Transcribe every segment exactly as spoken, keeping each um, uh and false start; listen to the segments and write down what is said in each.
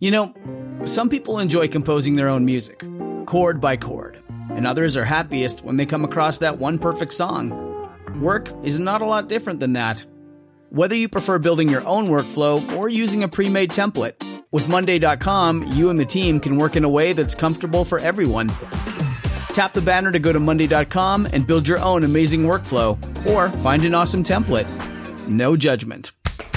You know, some people enjoy composing their own music, chord by chord, and others are happiest when they come across that one perfect song. Work is not a lot different than that. Whether you prefer building your own workflow or using a pre-made template, with Monday dot com, you and the team can work in a way that's comfortable for everyone. Tap the banner to go to Monday dot com and build your own amazing workflow, or find an awesome template. No judgment.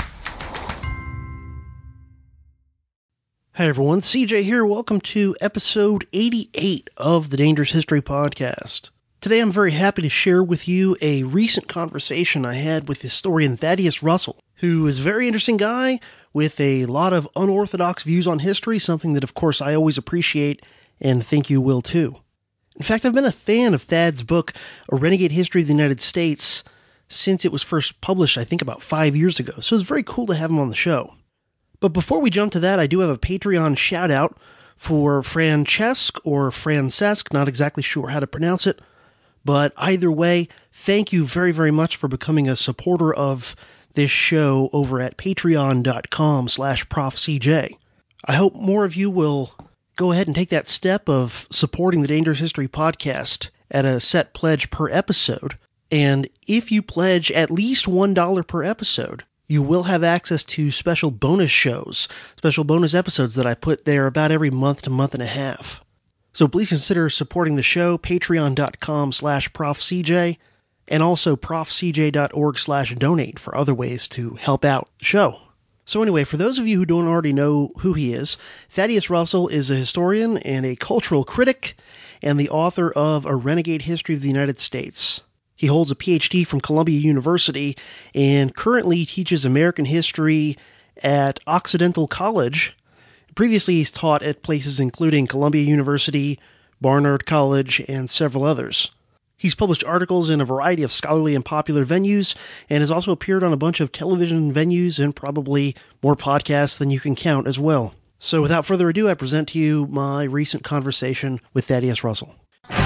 Hi everyone, C J here. Welcome to episode eighty-eight of the Dangerous History Podcast. Today I'm very happy to share with you a recent conversation I had with historian Thaddeus Russell, who is a very interesting guy with a lot of unorthodox views on history, something that of course I always appreciate and think you will too. In fact, I've been a fan of Thad's book, A Renegade History of the United States, since it was first published, I think about five years ago, so it's very cool to have him on the show. But before we jump to that, I do have a Patreon shout-out for Francesc, or Francesc, not exactly sure how to pronounce it. But either way, thank you very, very much for becoming a supporter of this show over at patreon.com slash profcj. I hope more of you will go ahead and take that step of supporting the Dangerous History Podcast at a set pledge per episode. And if you pledge at least one dollar per episode, you will have access to special bonus shows, special bonus episodes that I put there about every month to month and a half. So please consider supporting the show, patreon.com slash profcj, and also profcj.org slash donate for other ways to help out the show. So anyway, for those of you who don't already know who he is, Thaddeus Russell is a historian and a cultural critic, and the author of A Renegade History of the United States. He holds a P H D from Columbia University and currently teaches American history at Occidental College. Previously, he's taught at places including Columbia University, Barnard College, and several others. He's published articles in a variety of scholarly and popular venues and has also appeared on a bunch of television venues and probably more podcasts than you can count as well. So without further ado, I present to you my recent conversation with Thaddeus Russell.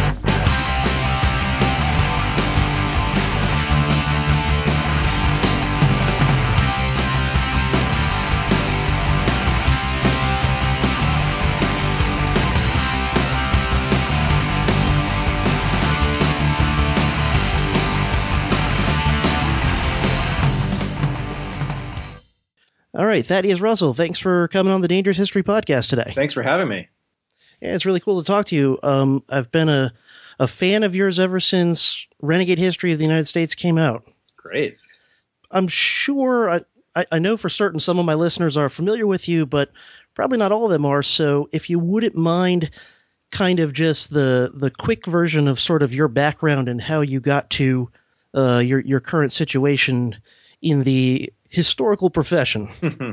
All right, Thaddeus Russell, thanks for coming on the Dangerous History Podcast today. Thanks for having me. Yeah, it's really cool to talk to you. Um, I've been a, a fan of yours ever since Renegade History of the United States came out. Great. I'm sure, I, I, I know for certain some of my listeners are familiar with you, but probably not all of them are. So if you wouldn't mind kind of just the, the quick version of sort of your background and how you got to uh, your, your current situation in the historical profession.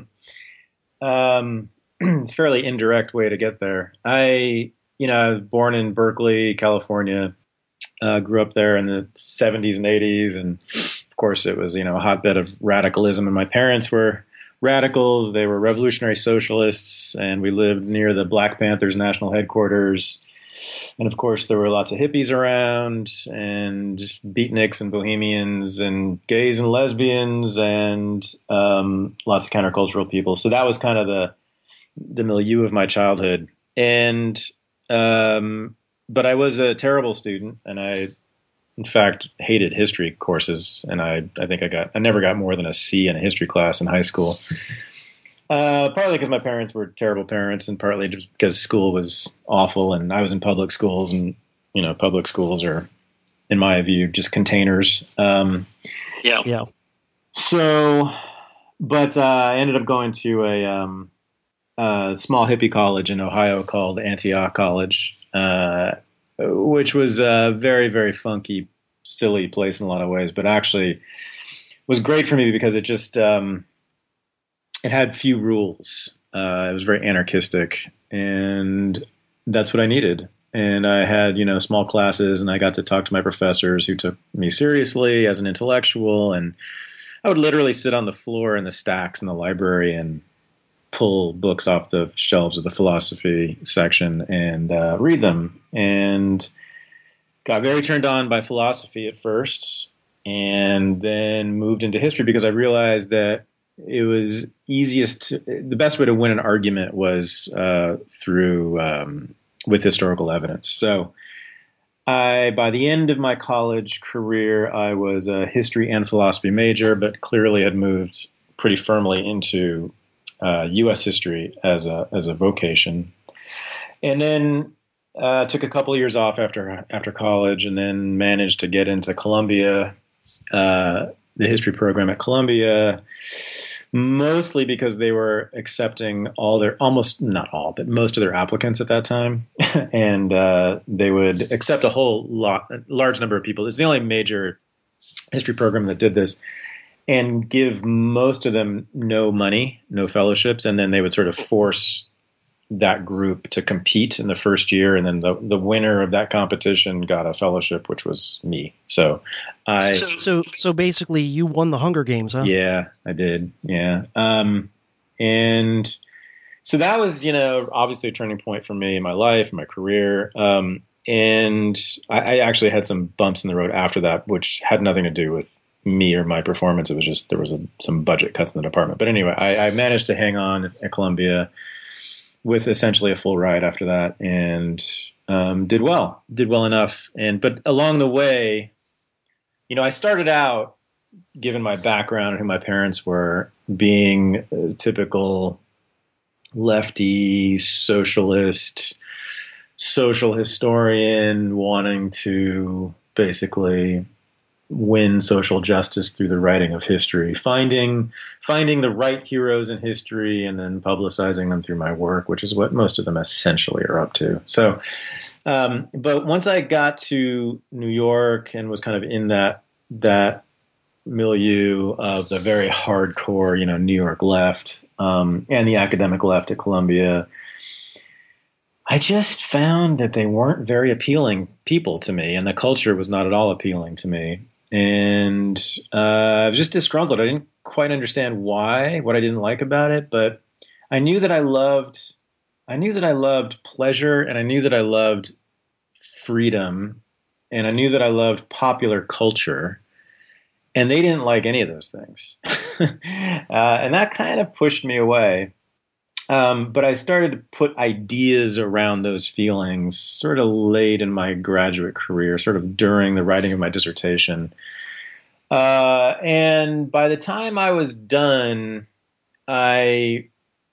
um, it's a fairly indirect way to get there. I, you know, I was born in Berkeley, California, uh, grew up there in the seventies and eighties. And of course it was, you know, a hotbed of radicalism. And my parents were radicals. They were revolutionary socialists. And we lived near the Black Panthers national headquarters. And of course, there were lots of hippies around, and beatniks and bohemians, and gays and lesbians, and um, lots of countercultural people. So that was kind of the the milieu of my childhood. And um, but I was a terrible student, and I, in fact, hated history courses. And I, I think I got I never got more than a C in a history class in high school. Uh, partly because my parents were terrible parents, and partly just because school was awful, and I was in public schools, and you know, public schools are, in my view, just containers. Um, yeah, yeah. So, but uh, I ended up going to a, um, a small hippie college in Ohio called Antioch College, uh, which was a very, very funky, silly place in a lot of ways, but actually was great for me because it just um, it had few rules. Uh, it was very anarchistic, and that's what I needed. And I had, you know, small classes, and I got to talk to my professors who took me seriously as an intellectual. And I would literally sit on the floor in the stacks in the library and pull books off the shelves of the philosophy section and uh, read them. And got very turned on by philosophy at first, and then moved into history because I realized that it was easiest to, the best way to win an argument was uh, through um, with historical evidence. So I, by the end of my college career, I was a history and philosophy major, but clearly had moved pretty firmly into uh, U S history as a as a vocation. And then uh, took a couple of years off after after college, and then managed to get into Columbia, uh, the history program at Columbia, mostly because they were accepting all their, almost not all, but most of their applicants at that time. And uh, they would accept a whole lot, a large number of people. It's the only major history program that did this, and give most of them no money, no fellowships. And then they would sort of force that group to compete in the first year. And then the, the winner of that competition got a fellowship, which was me. So I, So, so, so basically you won the Hunger Games, huh? yeah, I did. Yeah. Um, and so that was, you know, obviously a turning point for me in my life, in my career. Um, and I, I actually had some bumps in the road after that, which had nothing to do with me or my performance. It was just, there was a, some budget cuts in the department. But anyway, I, I managed to hang on at Columbia with essentially a full ride after that, and um, did well, did well enough. And but along the way, you know, I started out, given my background and who my parents were, being a typical lefty socialist, social historian, wanting to basically win social justice through the writing of history, finding finding the right heroes in history and then publicizing them through my work, which is what most of them essentially are up to. So, um, but once I got to New York and was kind of in that that milieu of the very hardcore, you know, New York left um, and the academic left at Columbia, I just found that they weren't very appealing people to me, and the culture was not at all appealing to me. And uh, I was just disgruntled. I didn't quite understand why, what I didn't like about it, but I knew that I loved, I knew that I loved pleasure, and I knew that I loved freedom, and I knew that I loved popular culture, and they didn't like any of those things. uh, and that kind of pushed me away. Um, but I started to put ideas around those feelings sort of late in my graduate career, sort of during the writing of my dissertation. Uh, and by the time I was done, I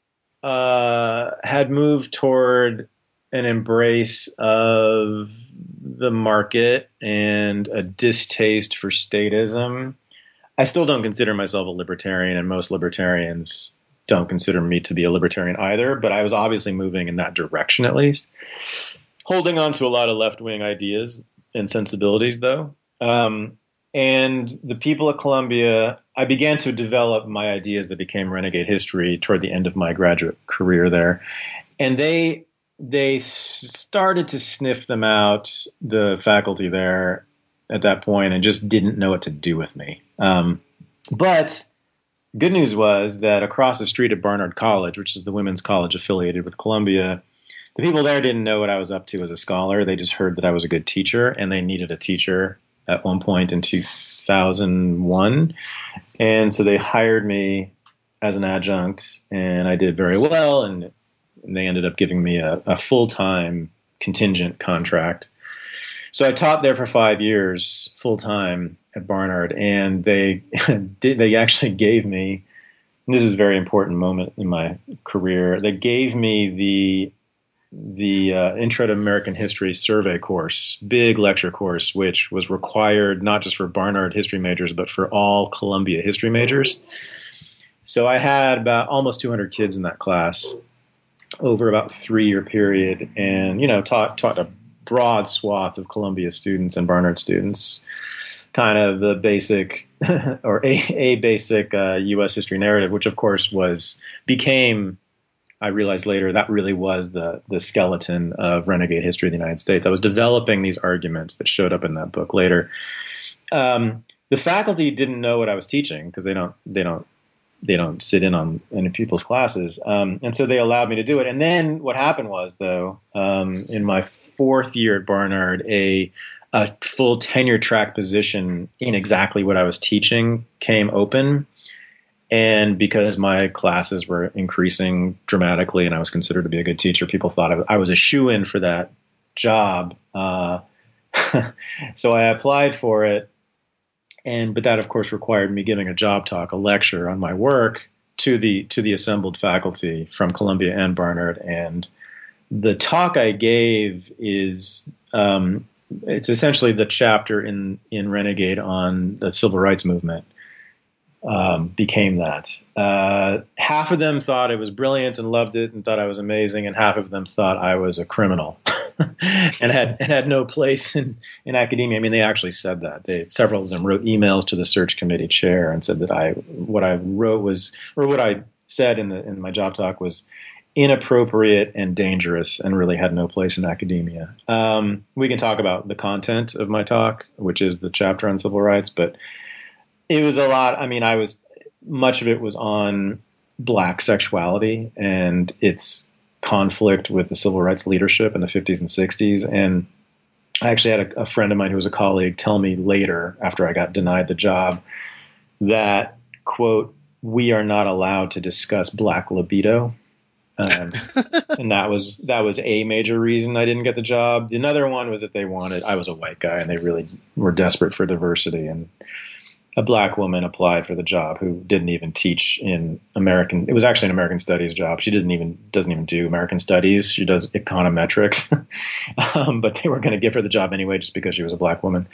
uh, had moved toward an embrace of the market and a distaste for statism. I still don't consider myself a libertarian, and most libertarians don't consider me to be a libertarian either, but I was obviously moving in that direction, at least. Holding on to a lot of left-wing ideas and sensibilities, though. Um, and the people at Columbia, I began to develop my ideas that became Renegade History toward the end of my graduate career there. And they they started to sniff them out, the faculty there at that point, and just didn't know what to do with me. Um, but good news was that across the street at Barnard College, which is the women's college affiliated with Columbia, the people there didn't know what I was up to as a scholar. They just heard that I was a good teacher, and they needed a teacher at one point in two thousand one. And so they hired me as an adjunct, and I did very well, and, and they ended up giving me a, a full-time contingent contract. So I taught there for five years full-time at Barnard, and they did, they actually gave me, and this is a very important moment in my career, they gave me the the uh, Intro to American History survey course, big lecture course, which was required not just for Barnard history majors, but for all Columbia history majors. So I had about almost two hundred kids in that class over about a three-year period, and, you know, taught taught a broad swath of Columbia students and Barnard students, kind of the basic or a, a basic uh, U S history narrative, which of course was became, I realized later, that really was the the skeleton of Renegade History of the United States. I was developing these arguments that showed up in that book later. Um, the faculty didn't know what I was teaching because they don't they don't they don't sit in on any people's classes, um, and so they allowed me to do it. And then what happened was, though, um, in my fourth year at Barnard, a a full tenure track position in exactly what I was teaching came open. And because my classes were increasing dramatically and I was considered to be a good teacher, people thought I, I was a shoo-in for that job. Uh, so I applied for it. And but that, of course, required me giving a job talk, a lecture on my work to the to the assembled faculty from Columbia and Barnard. And the talk I gave is um, it's essentially the chapter in in Renegade on the civil rights movement. Um, became that. Uh, half of them thought it was brilliant and loved it and thought I was amazing, and half of them thought I was a criminal and had and had no place in, in academia. I mean, they actually said that. They, several of them wrote emails to the search committee chair and said that I what I wrote was, or what I said in the in my job talk was inappropriate and dangerous and really had no place in academia. Um, we can talk about the content of my talk, which is the chapter on civil rights, but it was a lot. I mean, I was, much of it was on black sexuality and its conflict with the civil rights leadership in the fifties and sixties. And I actually had a, a friend of mine who was a colleague tell me later, after I got denied the job, that, quote, "we are not allowed to discuss black libido." Um, and that was that was a major reason I didn't get the job. Another one was that they wanted, I was a white guy and they really were desperate for diversity, and a black woman applied for the job who didn't even teach in American. It was actually an American studies job. She doesn't even doesn't even do American studies. She does econometrics, um, but they were going to give her the job anyway just because she was a black woman.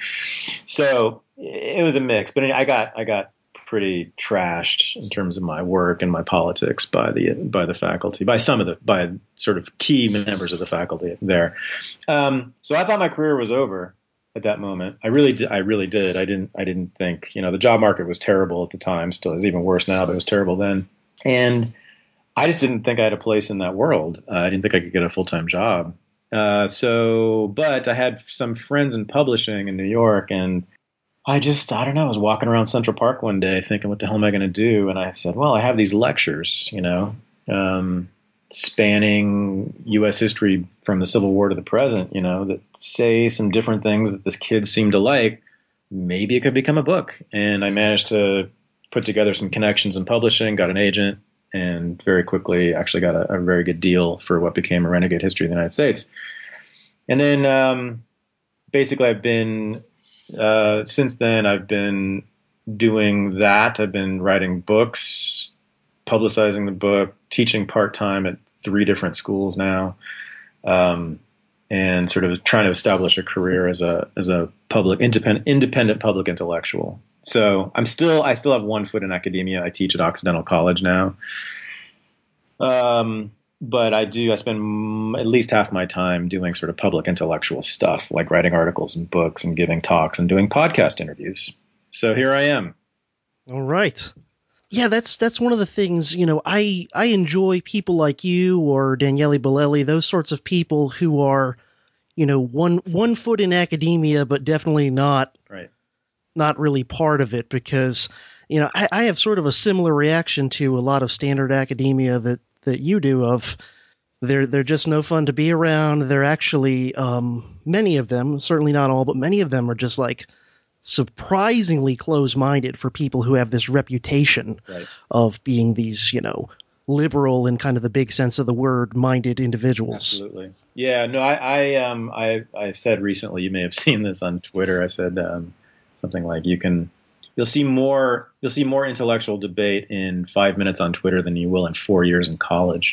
So it was a mix. But I got I got pretty trashed in terms of my work and my politics by the by the faculty, by some of the by sort of key members of the faculty there. Um, so I thought my career was over at that moment. I really did. I really did. I didn't, I didn't think, you know, the job market was terrible at the time. Still is even worse now, but it was terrible then. And I just didn't think I had a place in that world. Uh, I didn't think I could get a full-time job. Uh, so, but I had some friends in publishing in New York, and I just, I don't know, I was walking around Central Park one day thinking, what the hell am I going to do? And I said, well, I have these lectures, you know, um, spanning U S history from the Civil War to the present, you know, that say some different things that the kids seem to like. Maybe it could become a book. And I managed to put together some connections in publishing, got an agent, and very quickly actually got a, a very good deal for what became a Renegade History of the United States. And then um, basically I've been, uh, since then, I've been doing that. I've been writing books, publicizing the book, teaching part-time at three different schools now, um, and sort of trying to establish a career as a as a public independent independent public intellectual. So I'm still I still have one foot in academia. I teach at Occidental College now, um, but I do I spend at least half my time doing sort of public intellectual stuff, like writing articles and books and giving talks and doing podcast interviews. So here I am. All right. Yeah, that's that's one of the things, you know, I I enjoy people like you or Daniele Bolelli, those sorts of people who are, you know, one one foot in academia, but definitely not right. not really part of it, because, you know, I, I have sort of a similar reaction to a lot of standard academia that, that you do of they're they're just no fun to be around. They're actually um, many of them, certainly not all, but many of them are just like surprisingly close-minded for people who have this reputation right. of being these, you know, liberal in kind of the big sense of the word minded individuals. Absolutely. Yeah, no, I, I, um, I, I've said recently, you may have seen this on Twitter. I said, um, something like you can, you'll see more, you'll see more intellectual debate in five minutes on Twitter than you will in four years in college.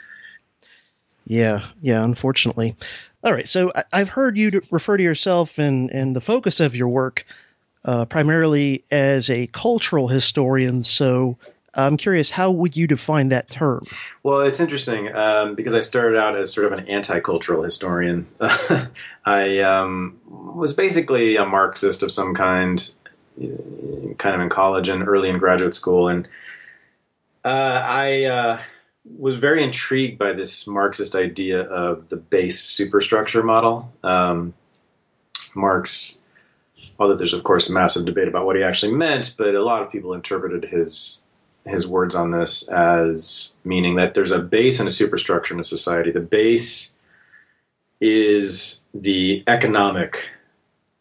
Yeah. Yeah. Unfortunately. All right. So I, I've heard you to refer to yourself and, and the focus of your work Uh, primarily as a cultural historian. So I'm curious, how would you define that term? Well, it's interesting um, because I started out as sort of an anti-cultural historian. I um, was basically a Marxist of some kind, kind of in college and early in graduate school. And uh, I uh, was very intrigued by this Marxist idea of the base superstructure model. Um, Marx... Although there's, of course, a massive debate about what he actually meant, but a lot of people interpreted his his words on this as meaning that there's a base and a superstructure in a society. The base is the economic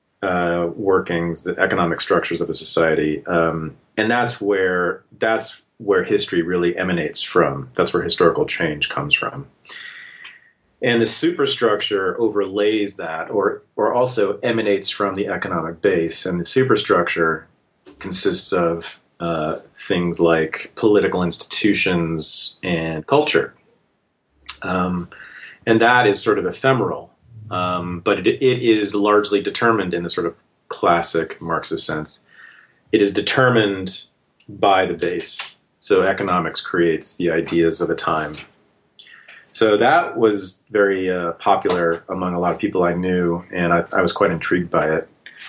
uh, workings, the economic structures of a society, um, and that's where that's where history really emanates from. That's where historical change comes from. And the superstructure overlays that, or or also emanates from the economic base. And the superstructure consists of uh, things like political institutions and culture. Um, and that is sort of ephemeral, um, but it, it is largely determined in the sort of classic Marxist sense. It is determined by the base. So economics creates the ideas of a time. So that was very uh, popular among a lot of people I knew, and I, I was quite intrigued by it.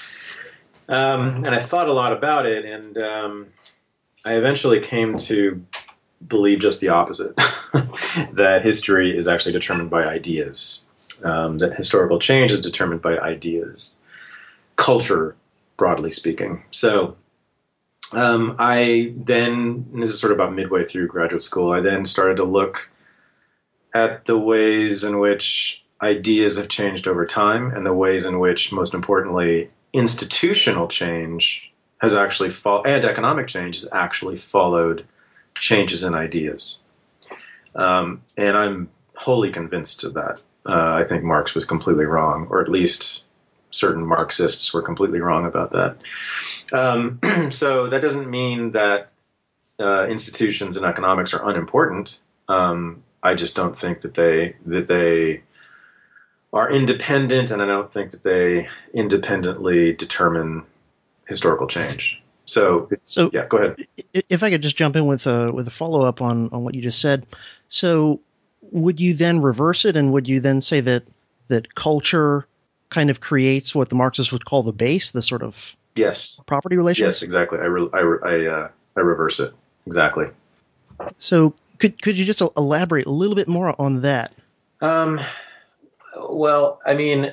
Um, and I thought a lot about it, and um, I eventually came to believe just the opposite, that history is actually determined by ideas, um, that historical change is determined by ideas, culture, broadly speaking. So um, I then, and this is sort of about midway through graduate school, I then started to look at the ways in which ideas have changed over time and the ways in which, most importantly, institutional change has actually followed, and economic change has actually followed changes in ideas. Um, and I'm wholly convinced of that. Uh, I think Marx was completely wrong, or at least certain Marxists were completely wrong about that. Um, so that doesn't mean that uh, institutions and economics are unimportant. Um, I just don't think that they that they are independent, and I don't think that they independently determine historical change. So, so yeah, go ahead. If I could just jump in with a with a follow up on on what you just said. So, would you then reverse it, and would you then say that that culture kind of creates what the Marxists would call the base, the sort of yes property relations? Yes, exactly. I re- I re- I, uh, I reverse it exactly. So, could could you just elaborate a little bit more on that? Um. Well, I mean,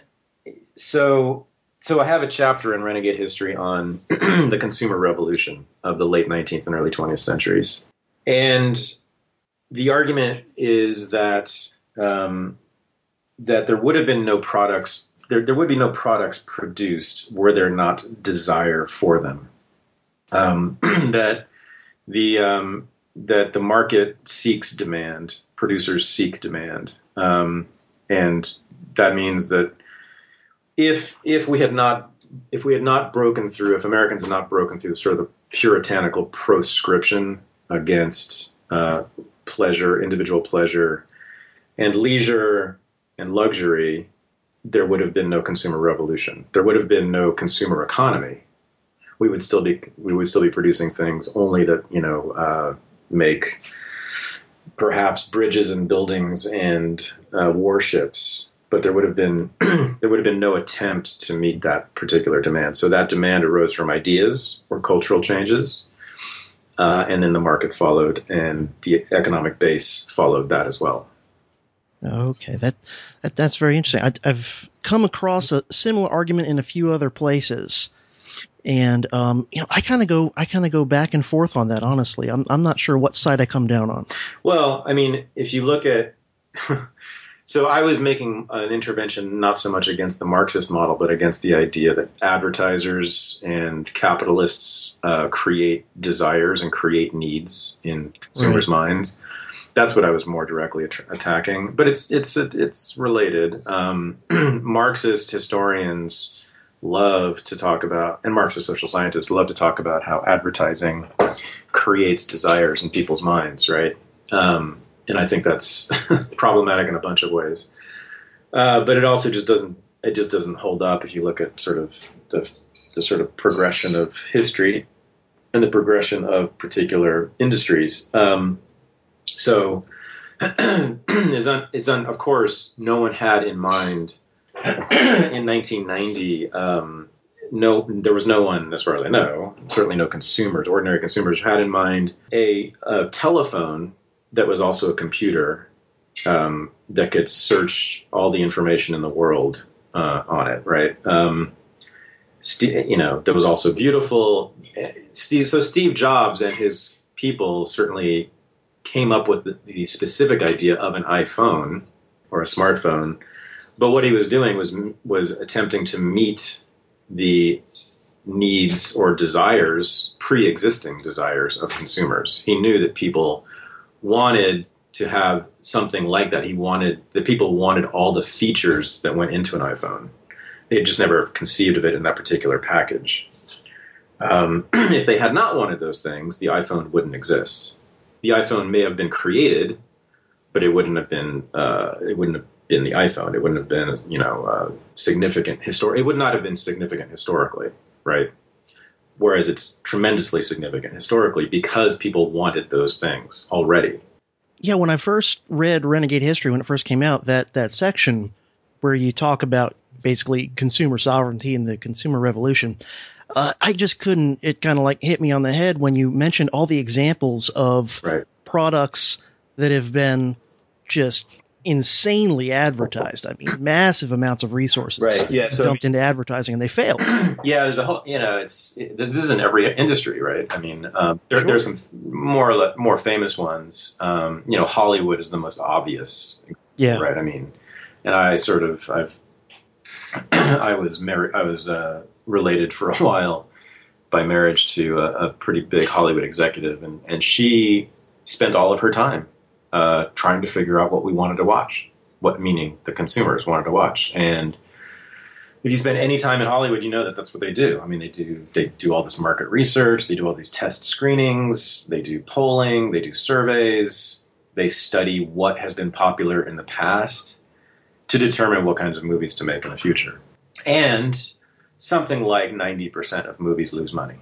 so. So I have a chapter in Renegade History on the consumer revolution of the late nineteenth and early twentieth centuries. And the argument is that um, that there would have been no products, there, there would be no products produced were there not desire for them. Um, that the um, that the market seeks demand, producers seek demand. Um, and that means that If if we had not if we had not broken through, if Americans had not broken through sort of the puritanical proscription against uh, pleasure, individual pleasure, and leisure and luxury, there would have been no consumer revolution. There would have been no consumer economy. We would still be we would still be producing things only to you know uh, make perhaps bridges and buildings and uh, warships. But there would have been there would have been no attempt to meet that particular demand. So that demand arose from ideas or cultural changes, uh, and then the market followed, and the economic base followed that as well. Okay, that, that that's very interesting. I, I've come across a similar argument in a few other places, and um, you know, I kind of go I kind of go back and forth on that. Honestly, I'm I'm not sure what side I come down on. Well, I mean, if you look at So I was making an intervention not so much against the Marxist model, but against the idea that advertisers and capitalists uh, create desires and create needs in consumers' right. minds. That's what I was more directly at- attacking. But it's it's it's related. Um, Marxist historians love to talk about, and Marxist social scientists love to talk about how advertising creates desires in people's minds, right? Um, And I think that's problematic in a bunch of ways. Uh, but it also just doesn't it just doesn't hold up if you look at sort of the, the sort of progression of history and the progression of particular industries. Um, so is un, is un, of course, no one had in mind in nineteen ninety, um, no, there was no one, as far as I know, certainly no consumers, ordinary consumers, had in mind a, a telephone that was also a computer um, that could search all the information in the world uh, on it, right? Um, Steve, you know, that was also beautiful. Steve, so Steve Jobs and his people certainly came up with the, the specific idea of an iPhone or a smartphone, but what he was doing was was attempting to meet the needs or desires, pre-existing desires of consumers. He knew that people wanted to have something like that. He wanted that people wanted all the features that went into an iPhone. They had just never conceived of it in that particular package. Um, if they had not wanted those things, the iPhone wouldn't exist. The iPhone may have been created, but it wouldn't have been. Uh, it wouldn't have been the iPhone. It wouldn't have been, you know, uh, significant histor- It would not have been significant historically, right? Whereas it's tremendously significant historically because people wanted those things already. Yeah, when I first read Renegade History, when it first came out, that that section where you talk about basically consumer sovereignty and the consumer revolution. Uh, I just couldn't, it kind of like hit me on the head when you mentioned all the examples of right. products that have been just insanely advertised. I mean, massive amounts of resources right. yeah, so, dumped into advertising, and they failed. Yeah, there's a whole, you know, it's, it, this is in every industry, right? I mean, um, there, Sure. there's some more or less, more famous ones. Um, you know, Hollywood is the most obvious, Yeah. right? I mean, and I sort of, I've, I was married, I was, uh, related for a while by marriage to a, a pretty big Hollywood executive, and, and she spent all of her time uh, trying to figure out what we wanted to watch, what meaning the consumers wanted to watch. And if you spend any time in Hollywood, you know that that's what they do. I mean, they do they do all this market research, they do all these test screenings, they do polling, they do surveys, they study what has been popular in the past to determine what kinds of movies to make in the future. And something like ninety percent of movies lose money.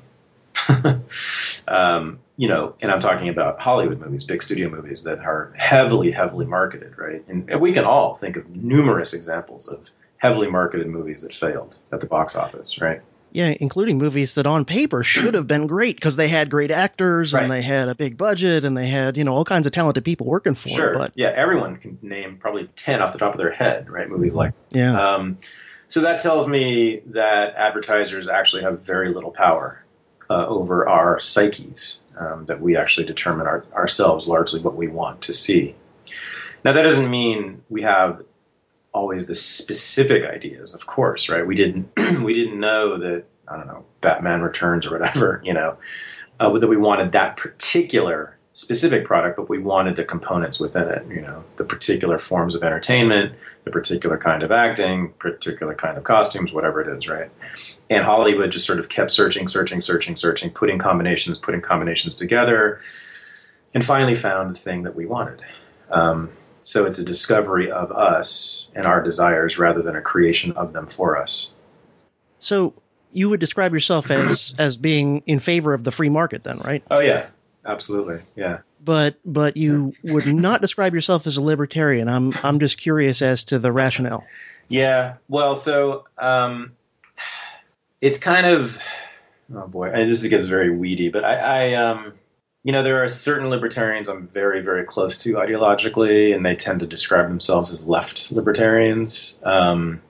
um, you know, and I'm talking about Hollywood movies, big studio movies that are heavily, heavily marketed, right? And, and we can all think of numerous examples of heavily marketed movies that failed at the box office, right? Yeah, including movies that on paper should have been great because they had great actors Right. and they had a big budget and they had, you know, all kinds of talented people working for Sure. it. But yeah, everyone can name probably ten off the top of their head, right? Movies like yeah. Um, so that tells me that advertisers actually have very little power uh, over our psyches, um, that we actually determine our, ourselves largely what we want to see. Now, that doesn't mean we have always the specific ideas, of course, right? We didn't we didn't know that, I don't know, Batman Returns or whatever, you know, uh, that we wanted that particular specific product, but we wanted the components within it, you know, the particular forms of entertainment, the particular kind of acting, particular kind of costumes, whatever it is, right? And Hollywood just sort of kept searching, searching, searching, searching, putting combinations, putting combinations together, and finally found the thing that we wanted. Um, so it's a discovery of us and our desires rather than a creation of them for us. So you would describe yourself as as being in favor of the free market then, right? Oh, yeah. Absolutely, yeah. But but you would not describe yourself as a libertarian. I'm I'm just curious as to the rationale. Yeah, well, so um, it's kind of, oh boy, and this gets very weedy, but I, I um, you know, there are certain libertarians I'm very, very close to ideologically, and they tend to describe themselves as left libertarians. Um,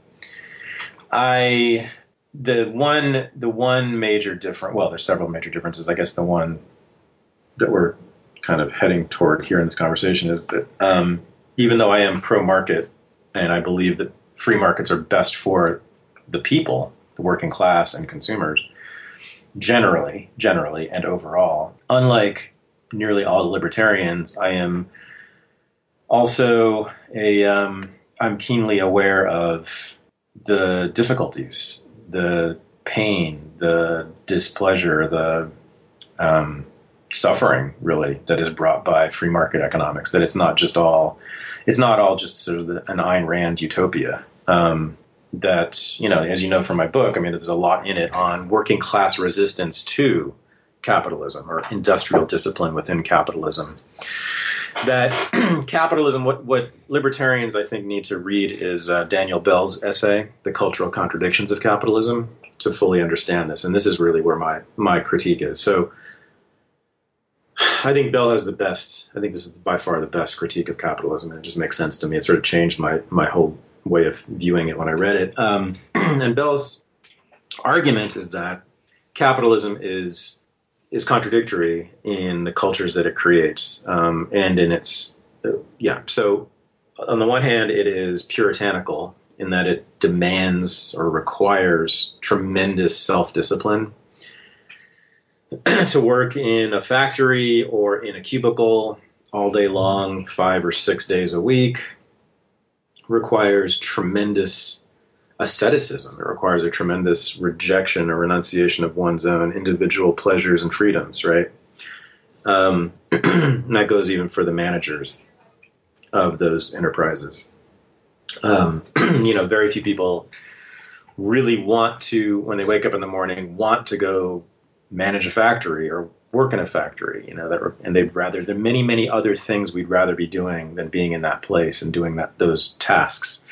I the one the one major difference, well, there's several major differences. I guess the one that we're kind of heading toward here in this conversation is that um, even though I am pro-market and I believe that free markets are best for the people, the working class and consumers, generally, generally and overall, unlike nearly all libertarians, I am also a, um, I'm keenly aware of the difficulties, the pain, the displeasure, the um, suffering, really, that is brought by free market economics. That it's not just all, it's not all just sort of the, an Ayn Rand utopia. Um, that, you know, as you know from my book, I mean, there's a lot in it on working class resistance to capitalism or industrial discipline within capitalism. That capitalism, what, what libertarians, I think, need to read is uh, Daniel Bell's essay, The Cultural Contradictions of Capitalism, to fully understand this. And this is really where my, my critique is. So I think Bell has the best, I think this is by far the best critique of capitalism. And it just makes sense to me. It sort of changed my, my whole way of viewing it when I read it. Um, and Bell's argument is that capitalism is is contradictory in the cultures that it creates, um, and in its, uh, yeah. So on the one hand, it is puritanical in that it demands or requires tremendous self-discipline. To work in a factory or in a cubicle all day long, five or six days a week, requires tremendous asceticism. It requires a tremendous rejection or renunciation of one's own individual pleasures and freedoms, right? Um, and that goes even for the managers of those enterprises. Um, you know, very few people really want to, when they wake up in the morning, want to go manage a factory or work in a factory, you know, that, and they'd rather, there are many, many other things we'd rather be doing than being in that place and doing that, those tasks.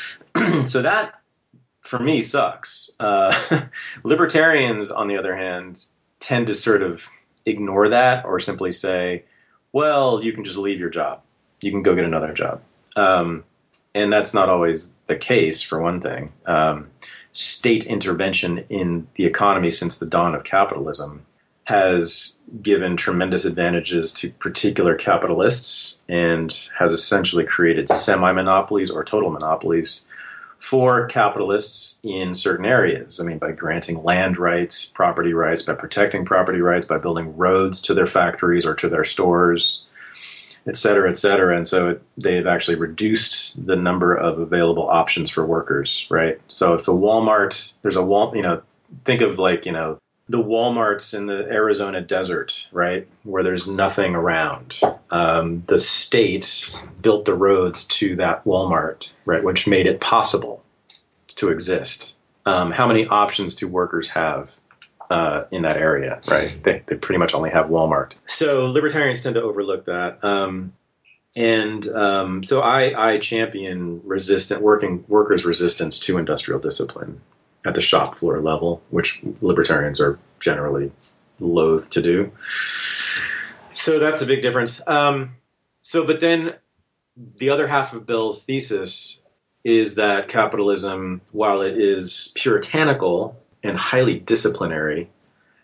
So that, for me, sucks. Uh, libertarians, on the other hand, tend to sort of ignore that or simply say, well, you can just leave your job. You can go get another job. Um, and that's not always the case, for one thing. Um, state intervention in the economy since the dawn of capitalism has given tremendous advantages to particular capitalists and has essentially created semi-monopolies or total monopolies for capitalists in certain areas. I mean, by granting land rights, property rights, by protecting property rights, by building roads to their factories or to their stores, et cetera, et cetera. And so it, they've actually reduced the number of available options for workers, right? So if the Walmart, there's a Wal, you know, think of like, you know, the Walmarts in the Arizona desert, right, where there's nothing around. Um, the state built the roads to that Walmart, right, which made it possible to exist. Um, how many options do workers have uh, in that area, right? They, they pretty much only have Walmart. So libertarians tend to overlook that. Um, and um, so I, I champion resistant working workers' resistance to industrial discipline at the shop floor level, which libertarians are generally loath to do. So that's a big difference. Um, so, but then the other half of Bill's thesis is that capitalism, while it is puritanical and highly disciplinary,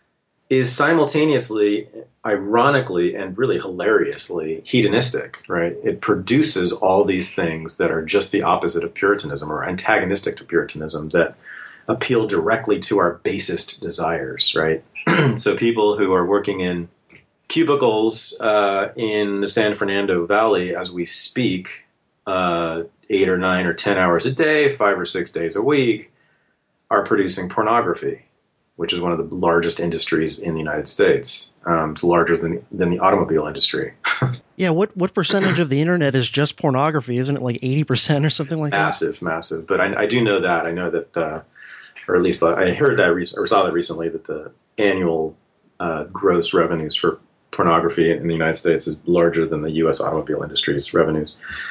is simultaneously, ironically, and really hilariously hedonistic, right? It produces all these things that are just the opposite of Puritanism or antagonistic to Puritanism that appeal directly to our basest desires, right? So people who are working in cubicles uh, in the San Fernando Valley as we speak, uh, eight or nine or ten hours a day, five or six days a week, are producing pornography, which is one of the largest industries in the United States. Um, it's larger than than the automobile industry. Yeah, what what percentage of the internet is just pornography? Isn't it like eighty percent or something like massive, that? Massive, massive. But I, I do know that. I know that, uh, or at least I heard that rec- or saw that recently, that the annual uh, gross revenues for pornography in the United States is larger than the U S automobile industry's revenues.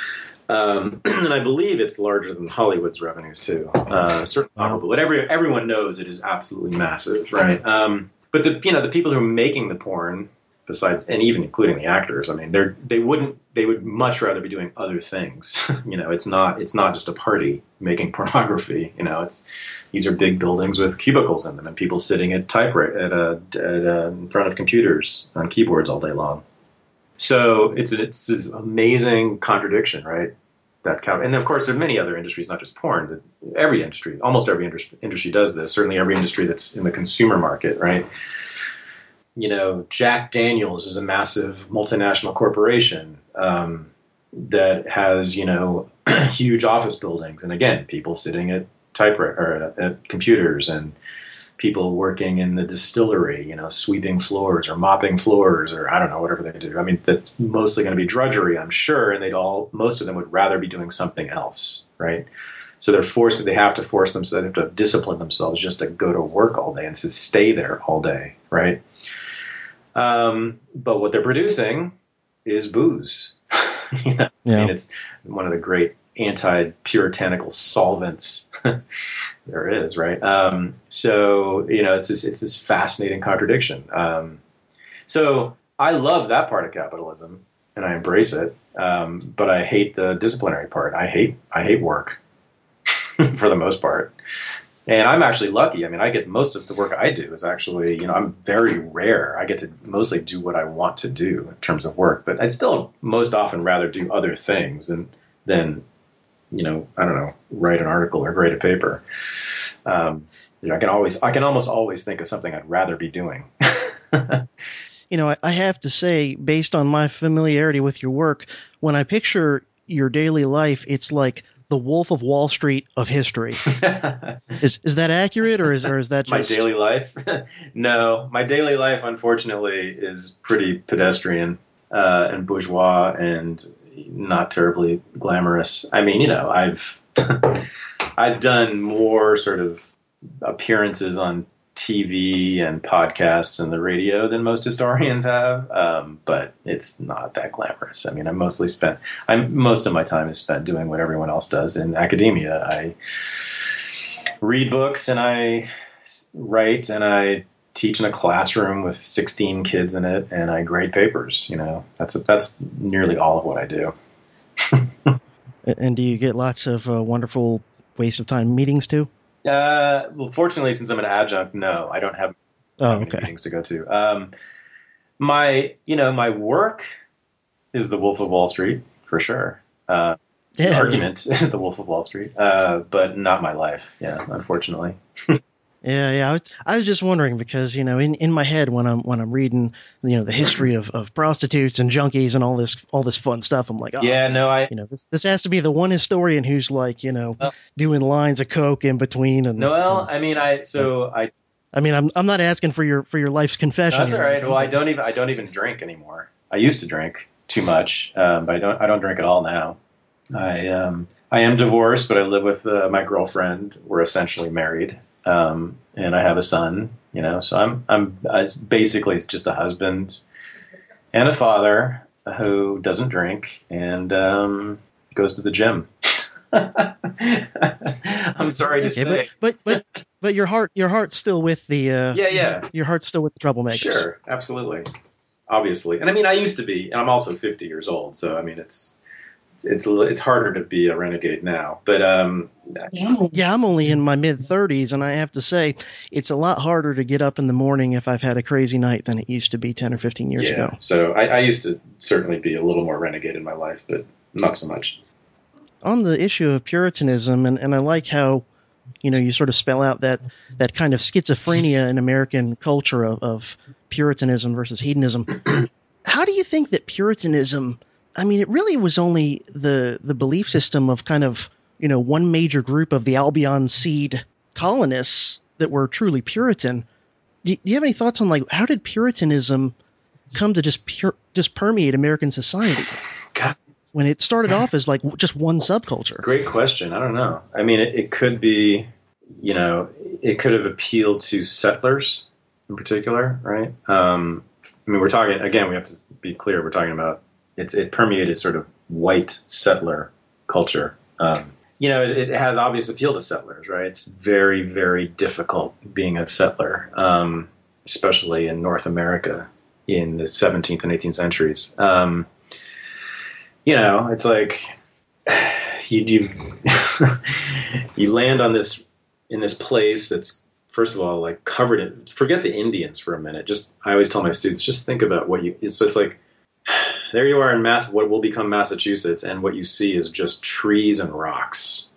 Um, and I believe it's larger than Hollywood's revenues too. Uh, certainly, wow. But every everyone knows it is absolutely massive, right? Um, but the you know the people who are making the porn, besides and even including the actors, I mean, they're they wouldn't they would much rather be doing other things. you know, it's not it's not just a party making pornography. You know, it's these are big buildings with cubicles in them and people sitting at typewriter at a, at a, in front of computers on keyboards all day long. So it's it's this amazing contradiction, right? That count, and of course, there are many other industries, not just porn. Every industry, almost every industry, industry does this. Certainly, every industry that's in the consumer market, right? You know, Jack Daniels is a massive multinational corporation um, that has you know huge office buildings, and again, people sitting at typewriter or at computers and people working in the distillery, you know, sweeping floors or mopping floors or I don't know, whatever they do. I mean, that's mostly going to be drudgery, I'm sure, and they'd all, most of them would rather be doing something else, right? So they're forced, they have to force themselves, they have to discipline themselves just to go to work all day and to stay there all day, right? Um, but what they're producing is booze. you know? Yeah. I mean, it's one of the great anti-puritanical solvents there is, right? Um, so, you know, it's this, it's this fascinating contradiction. Um, so I love that part of capitalism and I embrace it. Um, but I hate the disciplinary part. I hate, I hate work for the most part. And I'm actually lucky. I mean, I get most of the work I do is actually, you know, I'm very rare. I get to mostly do what I want to do in terms of work, but I'd still most often rather do other things than, than, you know, I don't know, write an article or grade a paper. Um, you know, I can always, I can almost always think of something I'd rather be doing. You know, I, I have to say, based on my familiarity with your work, when I picture your daily life, it's like the Wolf of Wall Street of history. is is that accurate, or is or is that just my daily life? No, my daily life, unfortunately, is pretty pedestrian uh, and bourgeois and not terribly glamorous. I mean, you know, I've I've done more sort of appearances on T V and podcasts and the radio than most historians have, um, but it's not that glamorous. I mean, I mostly spent, I'm most of my time is spent doing what everyone else does in academia. I read books and I write and I teach in a classroom with sixteen kids in it, and I grade papers. You know, that's that's nearly all of what I do. And do you get lots of uh, wonderful waste of time meetings too? Uh, well, fortunately, since I'm an adjunct, no, I don't have oh, many okay. meetings to go to. Um, my, you know, my work is the Wolf of Wall Street for sure. Uh, yeah. The argument is the Wolf of Wall Street, uh, but not my life. Yeah, unfortunately. Yeah, yeah. I was, I was just wondering because, you know, in, in my head when I'm when I'm reading, you know, the history of, of prostitutes and junkies and all this all this fun stuff, I'm like, oh, yeah, no, I, you know, this this has to be the one historian who's like, you know, well, doing lines of coke in between. And Noel, and, I mean, I so I. I mean, I'm I'm not asking for your for your life's confession. No, that's all right. Well, I don't even I don't even drink anymore. I used to drink too much, um, but I don't I don't drink at all now. I um I am divorced, but I live with uh, my girlfriend. We're essentially married. Um, and I have a son, you know, so I'm, I'm, it's basically just a husband and a father who doesn't drink and, um, goes to the gym. I'm sorry to okay, say, but, but, but, but your heart, your heart's still with the, uh, yeah, yeah, your heart's still with the troublemakers. Sure. Absolutely. Obviously. And I mean, I used to be, and I'm also fifty years old. So, I mean, it's, It's it's harder to be a renegade now, but um, yeah, I'm only in my mid thirties, and I have to say it's a lot harder to get up in the morning if I've had a crazy night than it used to be ten or fifteen years yeah. ago. So I, I used to certainly be a little more renegade in my life, but not so much. On the issue of Puritanism, and, and I like how, you know, you sort of spell out that that kind of schizophrenia in American culture of, of Puritanism versus hedonism. How do you think that Puritanism? I mean, it really was only the the belief system of kind of, you know, one major group of the Albion seed colonists that were truly Puritan. Do, do you have any thoughts on, like, how did Puritanism come to just pure, just permeate American society God. when it started off as like just one subculture? Great question. I don't know. I mean, it, it could be, you know, it could have appealed to settlers in particular, right? Um, I mean, we're talking, again, we have to be clear, we're talking about It, it permeated sort of white settler culture. Um, you know, it, it has obvious appeal to settlers, right? It's very, very difficult being a settler, um, especially in North America in the seventeenth and eighteenth centuries. Um, you know, it's like you you, you land on this in this place that's, first of all, like covered in. Forget the Indians for a minute. Just I always tell my students, just think about what you. So it's like. There you are in Mass, what will become Massachusetts, and what you see is just trees and rocks.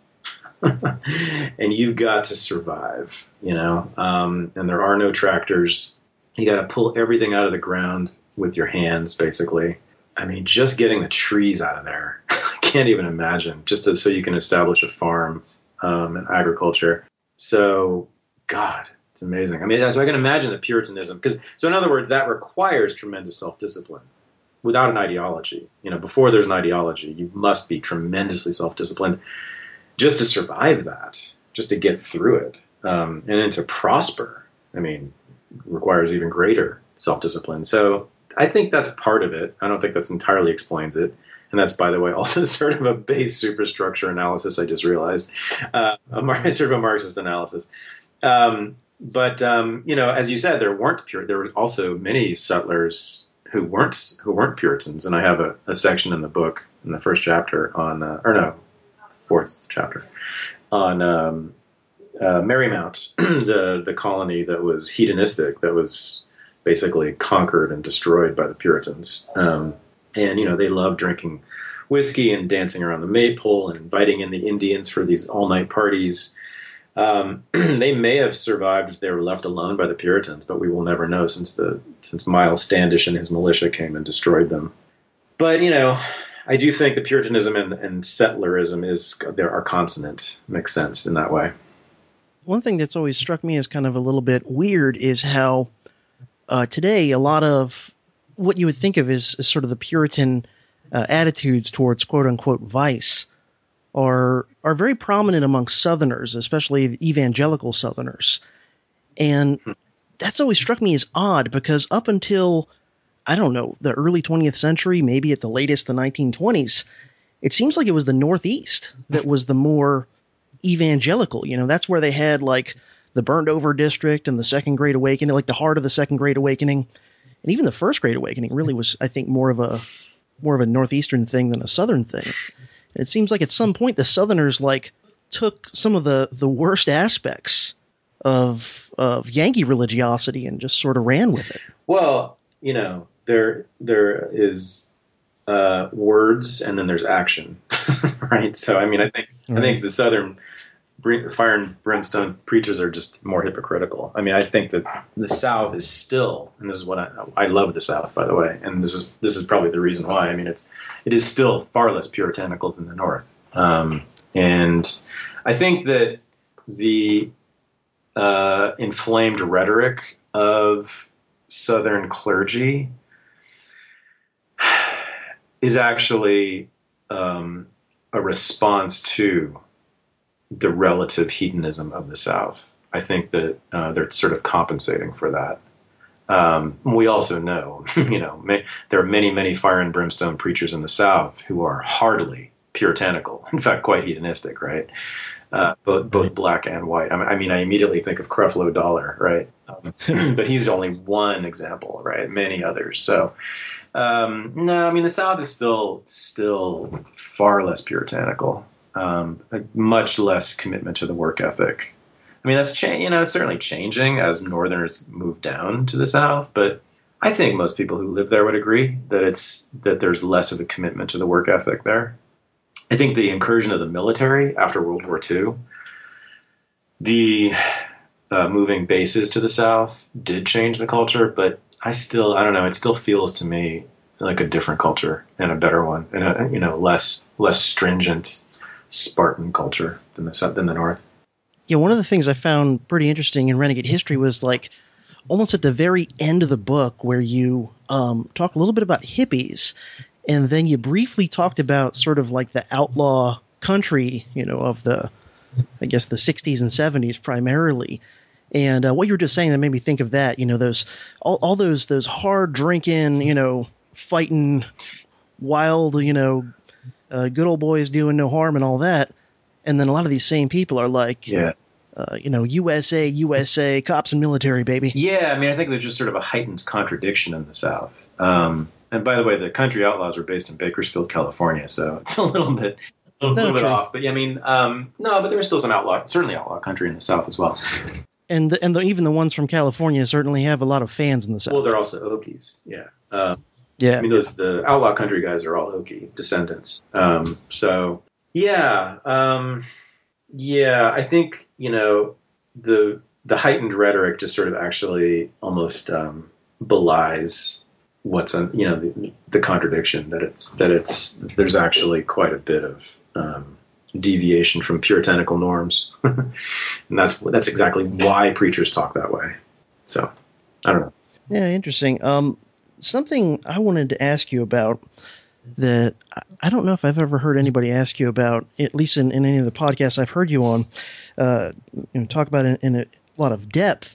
And you've got to survive, you know, um, and there are no tractors. You got to pull everything out of the ground with your hands, basically. I mean, just getting the trees out of there, I can't even imagine, just to, so you can establish a farm um, and agriculture. So, God, it's amazing. I mean, so I can imagine the Puritanism, because, so in other words, that requires tremendous self-discipline. Without an ideology, you know, before there's an ideology, you must be tremendously self-disciplined just to survive that, just to get through it. Um, and then to prosper, I mean, requires even greater self-discipline. So I think that's part of it. I don't think that's entirely explains it. And that's, by the way, also sort of a base superstructure analysis, I just realized, uh, a Mar- sort of a Marxist analysis. Um, but, um, you know, as you said, there weren't pure, there were also many settlers who weren't who weren't Puritans, and I have a, a section in the book in the first chapter on, uh, or no, fourth chapter on um, uh, Marymount, the the colony that was hedonistic, that was basically conquered and destroyed by the Puritans, um, and you know they loved drinking whiskey and dancing around the maypole and inviting in the Indians for these all-night parties. Um, they may have survived if they were left alone by the Puritans, but we will never know since the since Miles Standish and his militia came and destroyed them. But, you know, I do think the Puritanism and, and settlerism is there are consonant, makes sense in that way. One thing that's always struck me as kind of a little bit weird is how uh, today a lot of what you would think of as, as sort of the Puritan uh, attitudes towards quote-unquote vice are are very prominent among Southerners, especially evangelical Southerners. And that's always struck me as odd because up until, I don't know, the early twentieth century, maybe at the latest the nineteen twenties, it seems like it was the Northeast that was the more evangelical. You know, that's where they had like the Burned Over District and the Second Great Awakening, like the heart of the Second Great Awakening. And even the First Great Awakening really was, I think, more of a more of a Northeastern thing than a Southern thing. And it seems like at some point the Southerners like took some of the, the worst aspects of of Yankee religiosity and just sort of ran with it. Well, you know, there there is uh, words and then there's action, right? So, I mean, I think mm-hmm. I think the Southern fire and brimstone preachers are just more hypocritical. I mean, I think that the South is still, and this is what I, I love the South, by the way, and this is this is probably the reason why. I mean, it's it is still far less puritanical than the North, um, and I think that the uh, inflamed rhetoric of Southern clergy is actually um, a response to the relative hedonism of the South. I think that uh, they're sort of compensating for that. Um, we also know, you know, may, there are many, many fire and brimstone preachers in the South who are heartily puritanical. In fact, quite hedonistic, right? Uh, both, both black and white. I mean, I mean, I immediately think of Creflo Dollar, right? Um, but he's only one example, right? Many others. So, um, no, I mean, the South is still, still far less puritanical. Um, a much less commitment to the work ethic. I mean, that's cha- you know, it's certainly changing as Northerners move down to the South, but I think most people who live there would agree that it's that there's less of a commitment to the work ethic there. I think the incursion of the military after World War Two, the uh, moving bases to the South did change the culture, but I still, I don't know, it still feels to me like a different culture and a better one, and a, you know, less less stringent Spartan culture than the than the North. Yeah, one of the things I found pretty interesting in Renegade History was like almost at the very end of the book where you um, talk a little bit about hippies, and then you briefly talked about sort of like the outlaw country, you know, of the, I guess the sixties and seventies primarily. And uh, what you were just saying that made me think of that, you know, those all, all those those hard drinking, you know, fighting, wild, you know, Uh, good old boys doing no harm and all that. And then a lot of these same people are like, yeah, uh, you know, U S A, U S A, cops and military, baby. Yeah, I mean, I think there's just sort of a heightened contradiction in the South. Um, and by the way, the Country Outlaws were based in Bakersfield, California, so it's a little bit, a little, little bit off. But yeah, I mean, um, no, but there was still some outlaw, certainly outlaw country in the South as well. And the, and the, even the ones from California certainly have a lot of fans in the South. Well, they're also Okies, yeah. Uh, Yeah, I mean, those the outlaw country guys are all Okie descendants. Um, so yeah, um, yeah, I think you know the the heightened rhetoric just sort of actually almost um, belies what's on, you know the, the contradiction that it's that it's there's actually quite a bit of um, deviation from puritanical norms, and that's that's exactly why preachers talk that way. So I don't know. Yeah, interesting. Um, Something I wanted to ask you about that I don't know if I've ever heard anybody ask you about, at least in, in any of the podcasts I've heard you on, uh, you know, talk about in, in a lot of depth,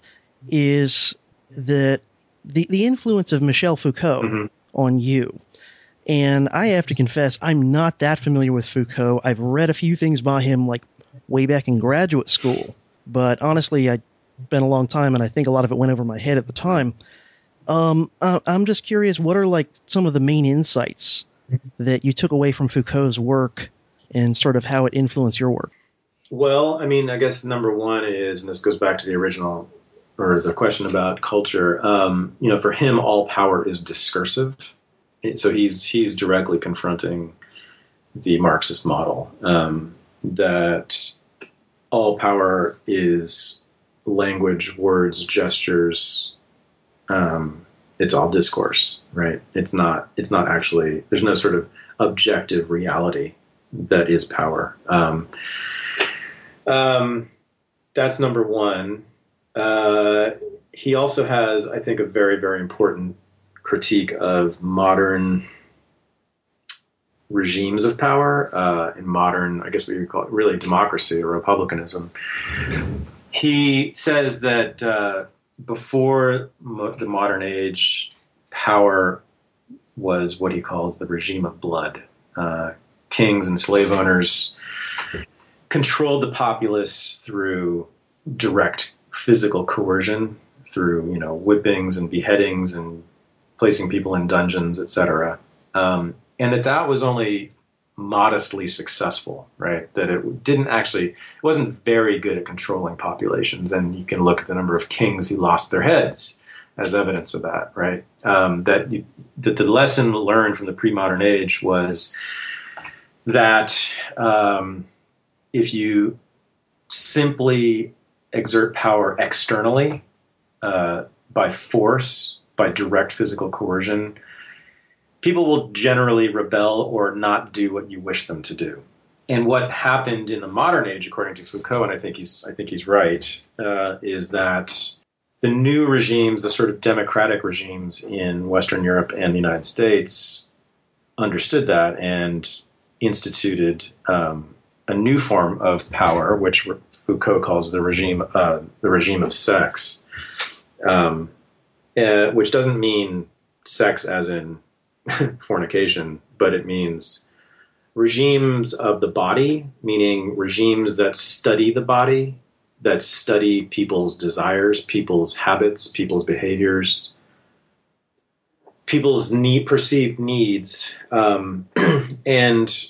is that the, the influence of Michel Foucault mm-hmm. on you. And I have to confess, I'm not that familiar with Foucault. I've read a few things by him, like way back in graduate school. But honestly, it's been a long time, and I think a lot of it went over my head at the time. Um, uh, I'm just curious, what are like some of the main insights that you took away from Foucault's work and sort of how it influenced your work? Well, I mean, I guess number one is, and this goes back to the original or the question about culture, um, you know, for him, all power is discursive. So he's, he's directly confronting the Marxist model, um, that all power is language, words, gestures. Um, it's all discourse, right? It's not. It's not actually. There's no sort of objective reality that is power. Um, um, that's number one. Uh, he also has, I think, a very, very important critique of modern regimes of power, uh, in modern, I guess what you would call it, really democracy or republicanism. He says that uh, before mo- the modern age, power was what he calls the regime of blood. Uh, kings and slave owners controlled the populace through direct physical coercion, through, you know, whippings and beheadings and placing people in dungeons, et cetera. Um, and that that was only modestly successful, right? That it didn't actually, it wasn't very good at controlling populations. And you can look at the number of kings who lost their heads as evidence of that, right? Um, that, you, that the lesson learned from the pre-modern age was that um, if you simply exert power externally, uh, by force, by direct physical coercion, people will generally rebel or not do what you wish them to do. And what happened in the modern age, according to Foucault, and I think he's, I think he's right, uh, is that the new regimes, the sort of democratic regimes in Western Europe and the United States, understood that and instituted um, a new form of power, which Foucault calls the regime, uh, the regime of sex, um, uh, which doesn't mean sex as in fornication, but it means regimes of the body, meaning regimes that study the body, that study people's desires, people's habits, people's behaviors, people's need, perceived needs, um, and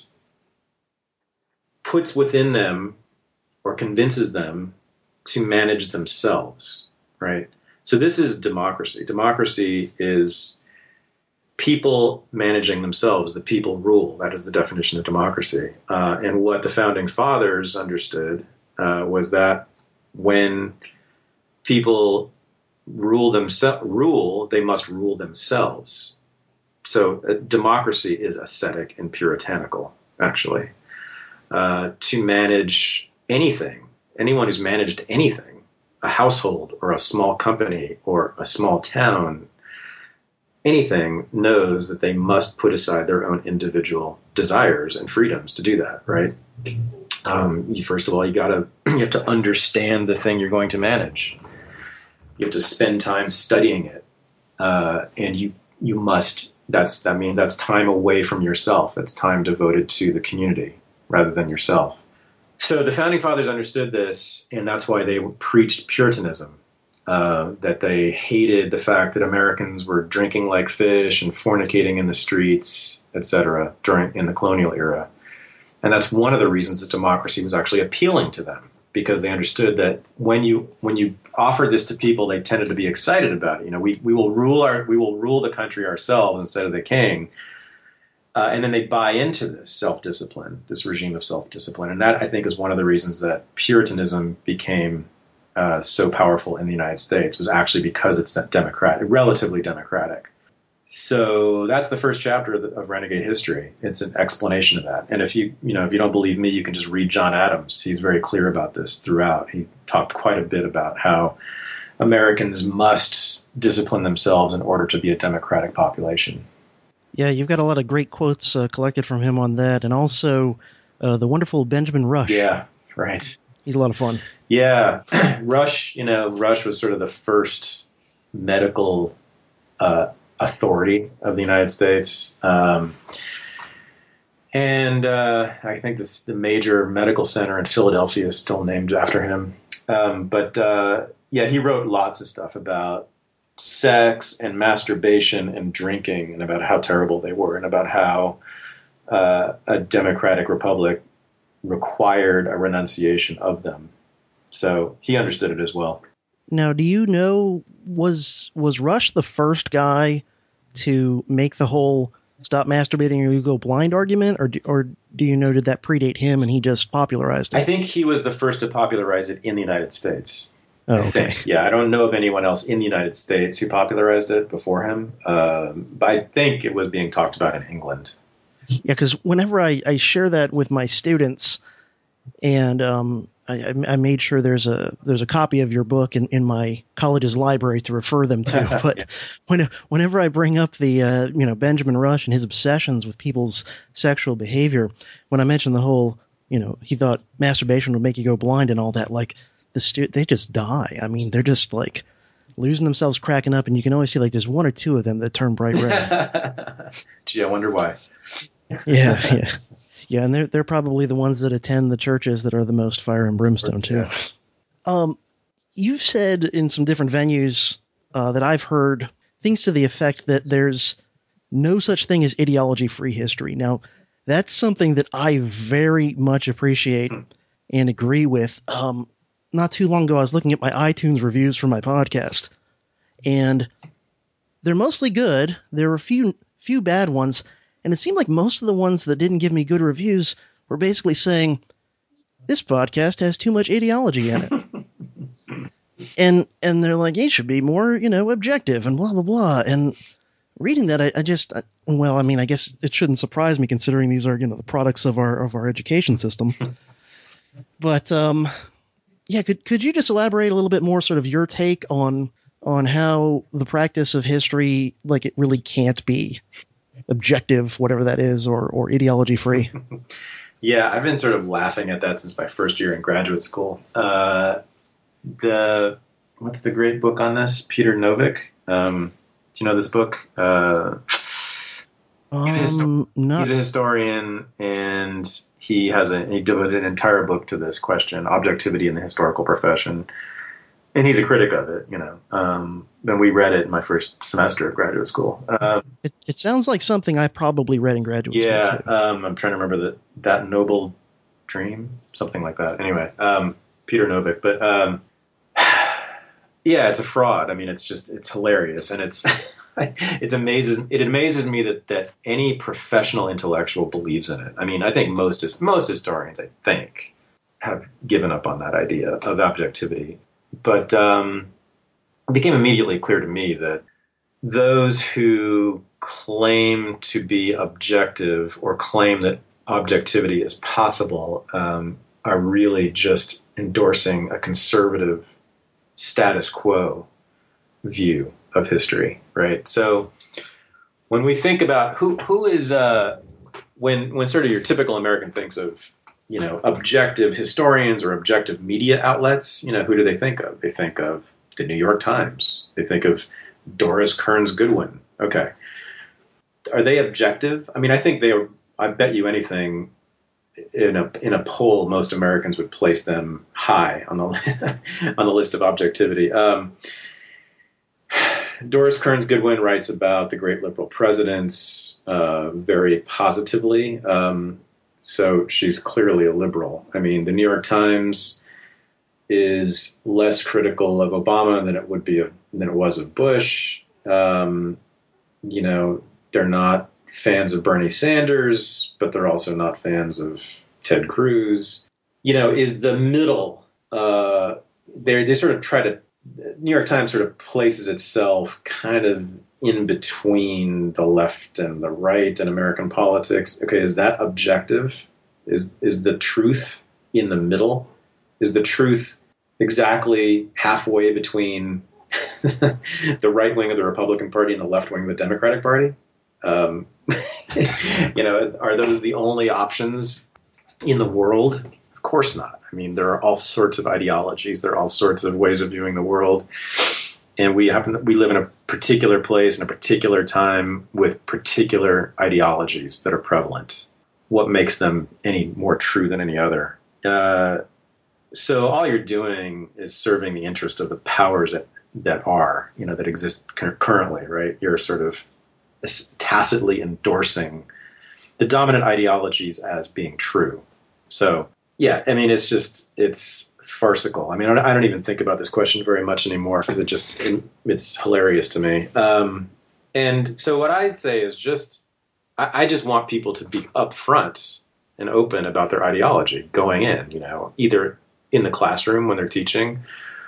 puts within them or convinces them to manage themselves, right? So this is democracy. Democracy is people managing themselves. The people rule. That is the definition of democracy. Uh, and what the founding fathers understood uh, was that when people rule themselves, rule, they must rule themselves. So uh, democracy is ascetic and puritanical, actually. Uh, to manage anything, anyone who's managed anything, a household or a small company or a small town, anything, knows that they must put aside their own individual desires and freedoms to do that, right? Um, you, first of all, you gotta you have to understand the thing you're going to manage. You have to spend time studying it, uh, and you you must. That's that mean that's time away from yourself. That's time devoted to the community rather than yourself. So the founding fathers understood this, and that's why they preached Puritanism. Uh, that they hated the fact that Americans were drinking like fish and fornicating in the streets, et cetera, during in the colonial era. And that's one of the reasons that democracy was actually appealing to them, because they understood that when you when you offered this to people, they tended to be excited about it. You know, we we will rule our we will rule the country ourselves instead of the king. Uh, and then they buy into this self-discipline, this regime of self-discipline. And that, I think, is one of the reasons that Puritanism became uh, so powerful in the United States, was actually because it's democratic, relatively democratic. So that's the first chapter of, the, of Renegade History. It's an explanation of that. And if you, you know, if you don't believe me, you can just read John Adams. He's very clear about this throughout. He talked quite a bit about how Americans must discipline themselves in order to be a democratic population. Yeah, you've got a lot of great quotes uh, collected from him on that, and also uh, the wonderful Benjamin Rush. Yeah, right. He's a lot of fun. Yeah, Rush. You know, Rush was sort of the first medical uh, authority of the United States, um, and uh, I think this, the major medical center in Philadelphia is still named after him. Um, but uh, yeah, he wrote lots of stuff about sex and masturbation and drinking, and about how terrible they were, and about how uh, a democratic republic required a renunciation of them. So he understood it as well. Now, do you know, was was Rush the first guy to make the whole stop masturbating or you go blind argument, or do, or do you know, did that predate him and he just popularized it? I think he was the first to popularize it in the United States. Oh, I okay. think. Yeah, I don't know of anyone else in the United States who popularized it before him, um, but I think it was being talked about in England. Yeah, because whenever I, I share that with my students, and um, I, I made sure there's a there's a copy of your book in, in my college's library to refer them to. But yeah. when whenever I bring up the uh, you know Benjamin Rush and his obsessions with people's sexual behavior, when I mention the whole you know he thought masturbation would make you go blind and all that, like the stu- they just die. I mean, they're just like losing themselves, cracking up, and you can always see like there's one or two of them that turn bright red. Gee, I wonder why. yeah, yeah. Yeah, and they're they're probably the ones that attend the churches that are the most fire and brimstone too. Yeah. Um, you've said in some different venues uh, that I've heard things to the effect that there's no such thing as ideology-free history. Now, that's something that I very much appreciate and agree with. Um, not too long ago, I was looking at my iTunes reviews for my podcast, and they're mostly good. There were a few few bad ones. And it seemed like most of the ones that didn't give me good reviews were basically saying, this podcast has too much ideology in it. and and they're like, it should be more, you know, objective and blah, blah, blah. And reading that, I, I just, I, well, I mean, I guess it shouldn't surprise me considering these are, you know, the products of our of our education system. But, um, yeah, could could you just elaborate a little bit more sort of your take on on how the practice of history, like it really can't be objective, whatever that is, or or ideology free? Yeah, I've been sort of laughing at that since my first year in graduate school. Uh, the what's the great book on this? Peter Novick. Um, do you know this book? Uh, he's, a histo- um, not- he's a historian, and he has a he devoted an entire book to this question: objectivity in the historical profession. And he's a critic of it, you know. Um, and we read it in my first semester of graduate school. Um, it, it sounds like something I probably read in graduate yeah, school, too. um, I'm trying to remember that that noble dream, something like that. Anyway, um, Peter Novick. But um, yeah, it's a fraud. I mean, it's just it's hilarious, and it's it's amazes it amazes me that that any professional intellectual believes in it. I mean, I think most most historians, I think, have given up on that idea of objectivity. But um, it became immediately clear to me that those who claim to be objective or claim that objectivity is possible um, are really just endorsing a conservative status quo view of history, right? So when we think about who who is uh, when when sort of your typical American thinks of you know, objective historians or objective media outlets, you know, who do they think of? They think of the New York Times. They think of Doris Kearns Goodwin. Okay. Are they objective? I mean, I think they are, I bet you anything in a in a poll, most Americans would place them high on the on the list of objectivity. Um, Doris Kearns Goodwin writes about the great liberal presidents uh, very positively. Um, So she's clearly a liberal. I mean, the New York Times is less critical of Obama than it would be of, than it was of Bush. Um, you know, they're not fans of Bernie Sanders, but they're also not fans of Ted Cruz. You know, is the middle? Uh, they they sort of try to. New York Times sort of places itself kind of in between the left and the right in American politics. Okay, is that objective? Is is the truth in the middle? Is the truth exactly halfway between the right wing of the Republican Party and the left wing of the Democratic Party? Um, you know, are those the only options in the world? Of course not. I mean, there are all sorts of ideologies. There are all sorts of ways of viewing the world. And we happen we live in a particular place in a particular time with particular ideologies that are prevalent. What makes them any more true than any other? Uh, so all you're doing is serving the interest of the powers that, that are, you know, that exist currently, right? You're sort of tacitly endorsing the dominant ideologies as being true. So, yeah, I mean, it's just, it's farcical. I mean, I don't even think about this question very much anymore because it just, it, it's hilarious to me. Um, and so what I say is just I, I just want people to be upfront and open about their ideology going in, you know, either in the classroom when they're teaching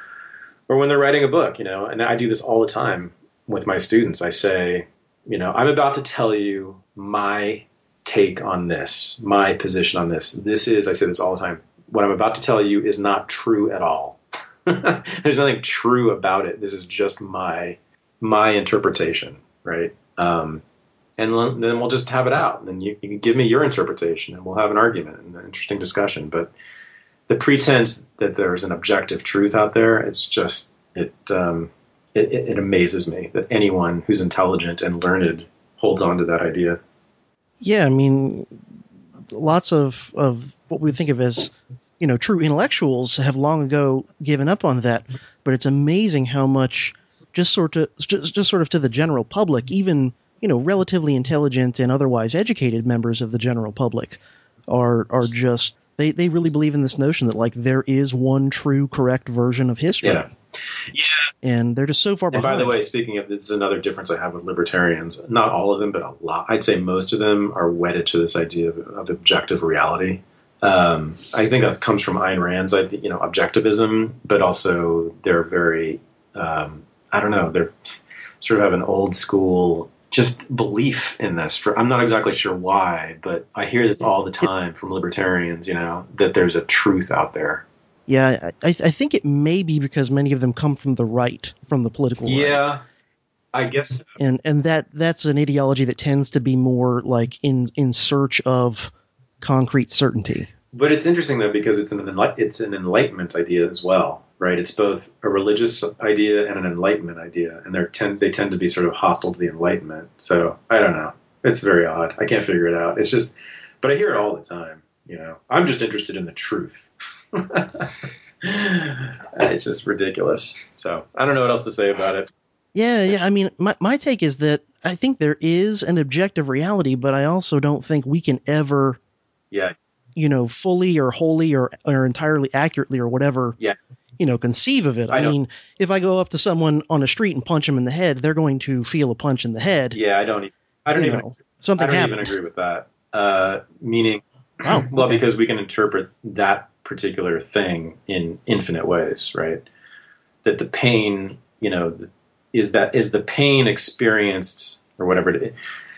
or when they're writing a book, you know. And I do this all the time with my students. I say, you know, I'm about to tell you my take on this, my position on this. This is, I say this all the time, what I'm about to tell you is not true at all. There's nothing true about it. This is just my my interpretation, right? Um, and l- then we'll just have it out. And then you, you can give me your interpretation, and we'll have an argument and an interesting discussion. But the pretense that there's an objective truth out there, it's just it, um, it it amazes me that anyone who's intelligent and learned holds on to that idea. Yeah, I mean, lots of of what we think of as, you know, true intellectuals have long ago given up on that. But it's amazing how much just sort of just, just sort of to the general public, even, you know, relatively intelligent and otherwise educated members of the general public are are just they, they really believe in this notion that, like, there is one true correct version of history. Yeah. Yeah. And they're just so far and behind. And by the way, speaking of, this is another difference I have with libertarians. Not all of them, but a lot. I'd say most of them are wedded to this idea of, of objective reality. Um, I think that comes from Ayn Rand's, you know, objectivism, but also they're very, um, I don't know, they're sort of have an old school just belief in this. For I'm not exactly sure why, but I hear this all the time from libertarians, you know, that there's a truth out there. Yeah, I, I think it may be because many of them come from the right, from the political right. Yeah, I guess so. And and that that's an ideology that tends to be more like in in search of concrete certainty. But it's interesting, though, because it's an enlight- it's an enlightenment idea as well, right? It's both a religious idea and an enlightenment idea, and they're tend they tend to be sort of hostile to the Enlightenment. So I don't know. It's very odd. I can't figure it out. It's just, but I hear it all the time. You know, I'm just interested in the truth. It's just ridiculous. So I don't know what else to say about it. Yeah, yeah. I mean, my my take is that I think there is an objective reality, but I also don't think we can ever, yeah, you know, fully or wholly or or entirely accurately or whatever, yeah, you know, conceive of it. I, I mean, if I go up to someone on a street and punch them in the head, they're going to feel a punch in the head. Yeah, I don't. Even, I don't even. Know, something I don't happened. even agree with that. Uh, meaning, oh, well, okay. because we can interpret that particular thing in infinite ways, right? That the pain, you know, is that is the pain experienced or whatever it is,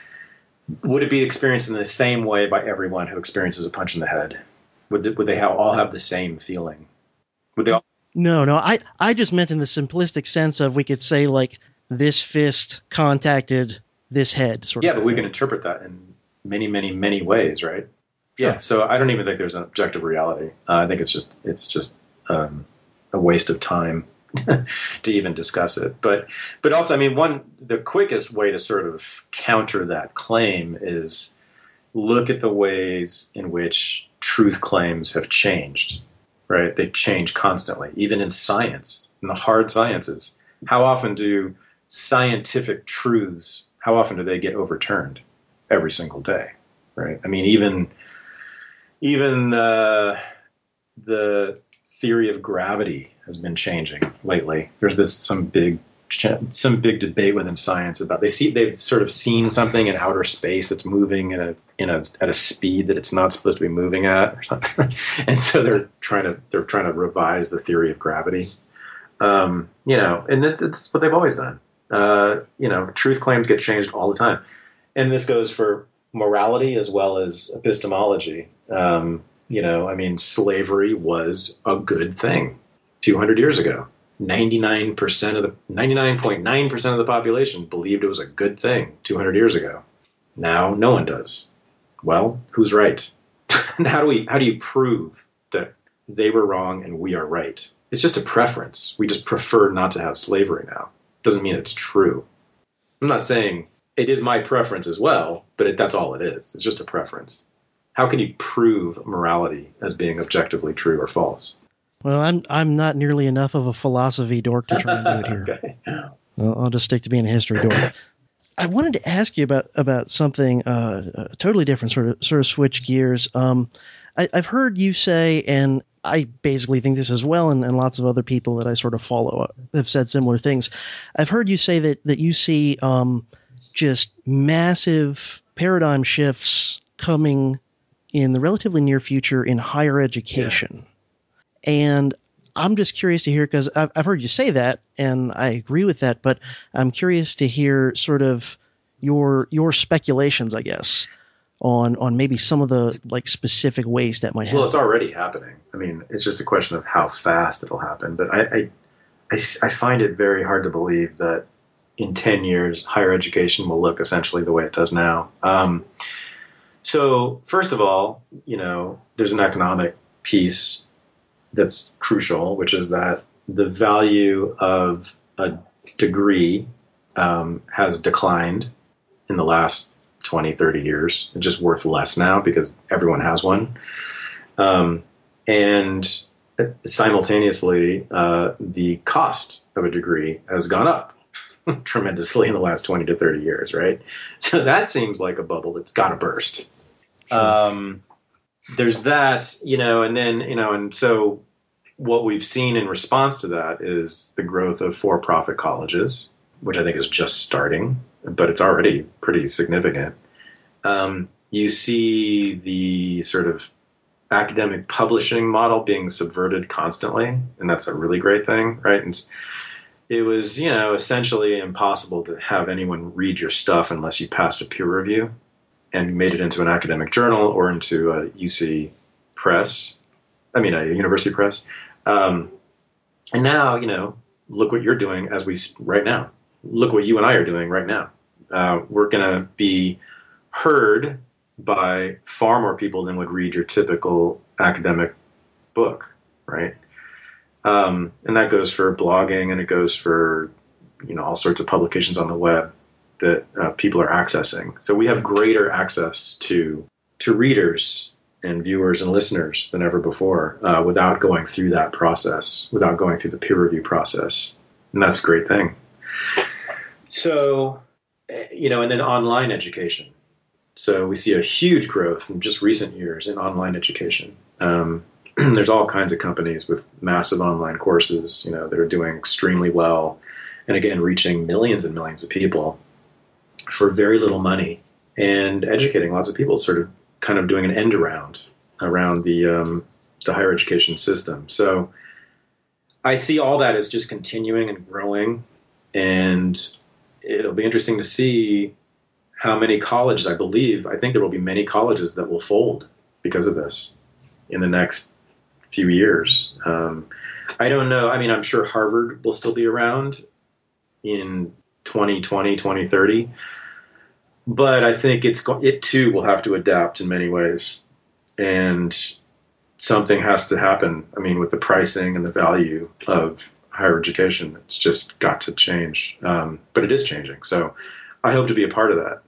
would it be experienced in the same way by everyone who experiences a punch in the head? Would they, would they have, all have the same feeling? Would they all? No, no. I, I just meant in the simplistic sense of we could say, like, this fist contacted this head. Sort yeah, of but we thing. can interpret that in many, many, many ways, right? Sure. Yeah. So I don't even think there's an objective reality. Uh, I think it's just it's just um, a waste of time to even discuss it. But but also, I mean, one the quickest way to sort of counter that claim is look at the ways in which truth claims have changed. Right? They change constantly, even in science, in the hard sciences. How often do scientific truths? How often do they get overturned? Every single day, right? I mean, even even uh, the theory of gravity has been changing lately. There's this some big some big debate within science about they see they've sort of seen something in outer space that's moving in a in a at a speed that it's not supposed to be moving at or something, and so they're trying to they're trying to revise the theory of gravity. Um, you know, and that, that's what they've always done. Uh, you know, truth claims get changed all the time, and this goes for morality as well as epistemology. Um, you know, I mean, slavery was a good thing two hundred years ago. ninety-nine percent of the ninety-nine point nine percent of the population believed it was a good thing two hundred years ago. Now no one does. Well, who's right? And how do we how do you prove that they were wrong and we are right? It's just a preference. We just prefer not to have slavery now. Doesn't mean it's true. I'm not saying it is my preference as well, but it, that's all it is. It's just a preference. How can you prove morality as being objectively true or false? Well, I'm I'm not nearly enough of a philosophy dork to try and do it here. Okay. Well, I'll just stick to being a history dork. I wanted to ask you about about something uh, uh, totally different, sort of sort of switch gears. Um, I, I've heard you say, and I basically think this as well, and, and lots of other people that I sort of follow have said similar things. I've heard you say that that you see um, just massive paradigm shifts coming in the relatively near future in higher education. Yeah. And I'm just curious to hear, because I've, I've heard you say that, and I agree with that, but I'm curious to hear sort of your your speculations, I guess, on on maybe some of the like specific ways that might happen. Well, it's already happening. I mean, it's just a question of how fast it'll happen. But I, I, I, I find it very hard to believe that in ten years, higher education will look essentially the way it does now. Um, so first of all, you know, there's an economic piece that's crucial, which is that the value of a degree um, has declined in the last twenty, thirty years. It's just worth less now because everyone has one. Um, and simultaneously, uh, the cost of a degree has gone up tremendously in the last twenty to thirty years, right? So that seems like a bubble that's got to burst. Sure. Um, there's that, you know, and then, you know, and so what we've seen in response to that is the growth of for-profit colleges, which I think is just starting, but it's already pretty significant. Um, you see the sort of academic publishing model being subverted constantly, and that's a really great thing, right? And it was, you know, essentially impossible to have anyone read your stuff unless you passed a peer review and made it into an academic journal or into a U C press, I mean, a university press. Um, and now, you know, look what you're doing as we, right now. Look what you and I are doing right now. Uh, we're going to be heard by far more people than would read your typical academic book, right? Um, and that goes for blogging, and it goes for, you know, all sorts of publications on the web that uh, people are accessing. So we have greater access to to readers and viewers and listeners than ever before uh, without going through that process, without going through the peer review process. And that's a great thing. So, you know, and then online education. So we see a huge growth in just recent years in online education. Um, there's all kinds of companies with massive online courses, you know, that are doing extremely well. And again, reaching millions and millions of people for very little money and educating lots of people, sort of kind of doing an end around around the, um, the higher education system. So I see all that as just continuing and growing, and it'll be interesting to see how many colleges, I believe, I think there will be many colleges that will fold because of this in the next few years. Um, I don't know. I mean, I'm sure Harvard will still be around in twenty twenty, twenty thirty, but I think it's it too will have to adapt in many ways, and something has to happen. I mean, with the pricing and the value of higher education, it's just got to change. Um, but it is changing. So I hope to be a part of that.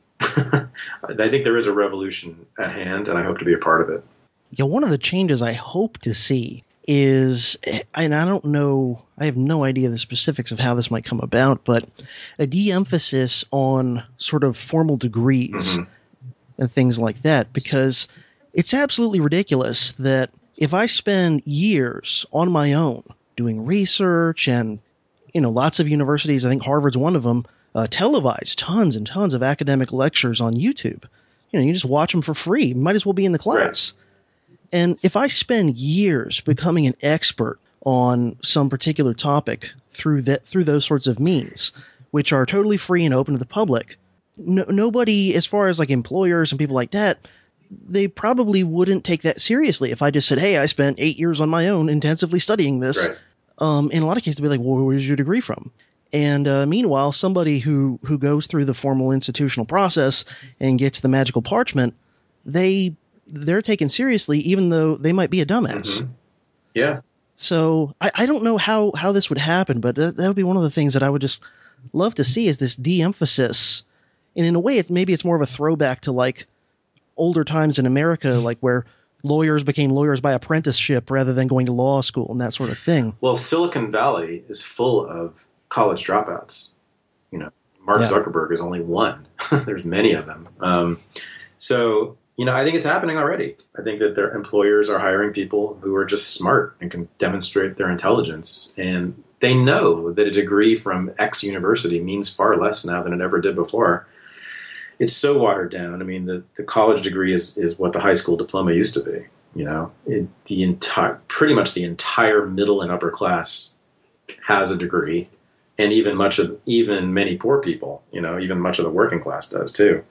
I think there is a revolution at hand, and I hope to be a part of it. Yeah, one of the changes I hope to see is, and I don't know, I have no idea the specifics of how this might come about, but a de-emphasis on sort of formal degrees mm-hmm. and things like that, because it's absolutely ridiculous that if I spend years on my own doing research and, you know, lots of universities, I think Harvard's one of them, uh, televise tons and tons of academic lectures on YouTube. You know, you just watch them for free. You might as well be in the class. Right. And if I spend years becoming an expert on some particular topic through that, through those sorts of means, which are totally free and open to the public, no, nobody, as far as like employers and people like that, they probably wouldn't take that seriously if I just said, hey, I spent eight years on my own intensively studying this. Right. Um, in a lot of cases, they'd be like, well, where's your degree from? And uh, meanwhile, somebody who, who goes through the formal institutional process and gets the magical parchment, they... they're taken seriously, even though they might be a dumbass. Mm-hmm. Yeah. So I, I don't know how, how this would happen, but that, that would be one of the things that I would just love to see is this de-emphasis. And in a way, it's maybe it's more of a throwback to like older times in America, like where lawyers became lawyers by apprenticeship rather than going to law school and that sort of thing. Well, Silicon Valley is full of college dropouts. You know, Mark yeah. Zuckerberg is only one. There's many of them. Um, so... You know, I think it's happening already. I think that their employers are hiring people who are just smart and can demonstrate their intelligence. And they know that a degree from X university means far less now than it ever did before. it's so watered down. I mean, the, the college degree is, is what the high school diploma used to be. You know, it, the entire, pretty much the entire middle and upper class has a degree, and even much of, even many poor people, you know, even much of the working class does too.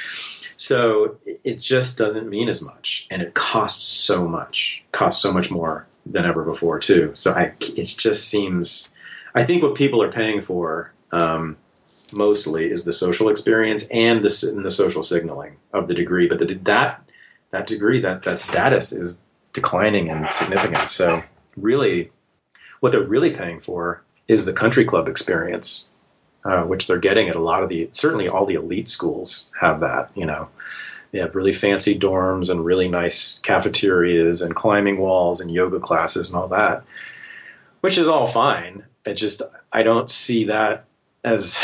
So it just doesn't mean as much, and it costs so much, costs so much more than ever before too. So I, it just seems, I think what people are paying for um, mostly is the social experience and the, and the social signaling of the degree, but the, that. That degree, that, that status is declining in significance. So really, what they're really paying for is the country club experience, uh, which they're getting at a lot of the, certainly all the elite schools have that, you know. They have really fancy dorms and really nice cafeterias and climbing walls and yoga classes and all that, which is all fine. It just, I don't see that as,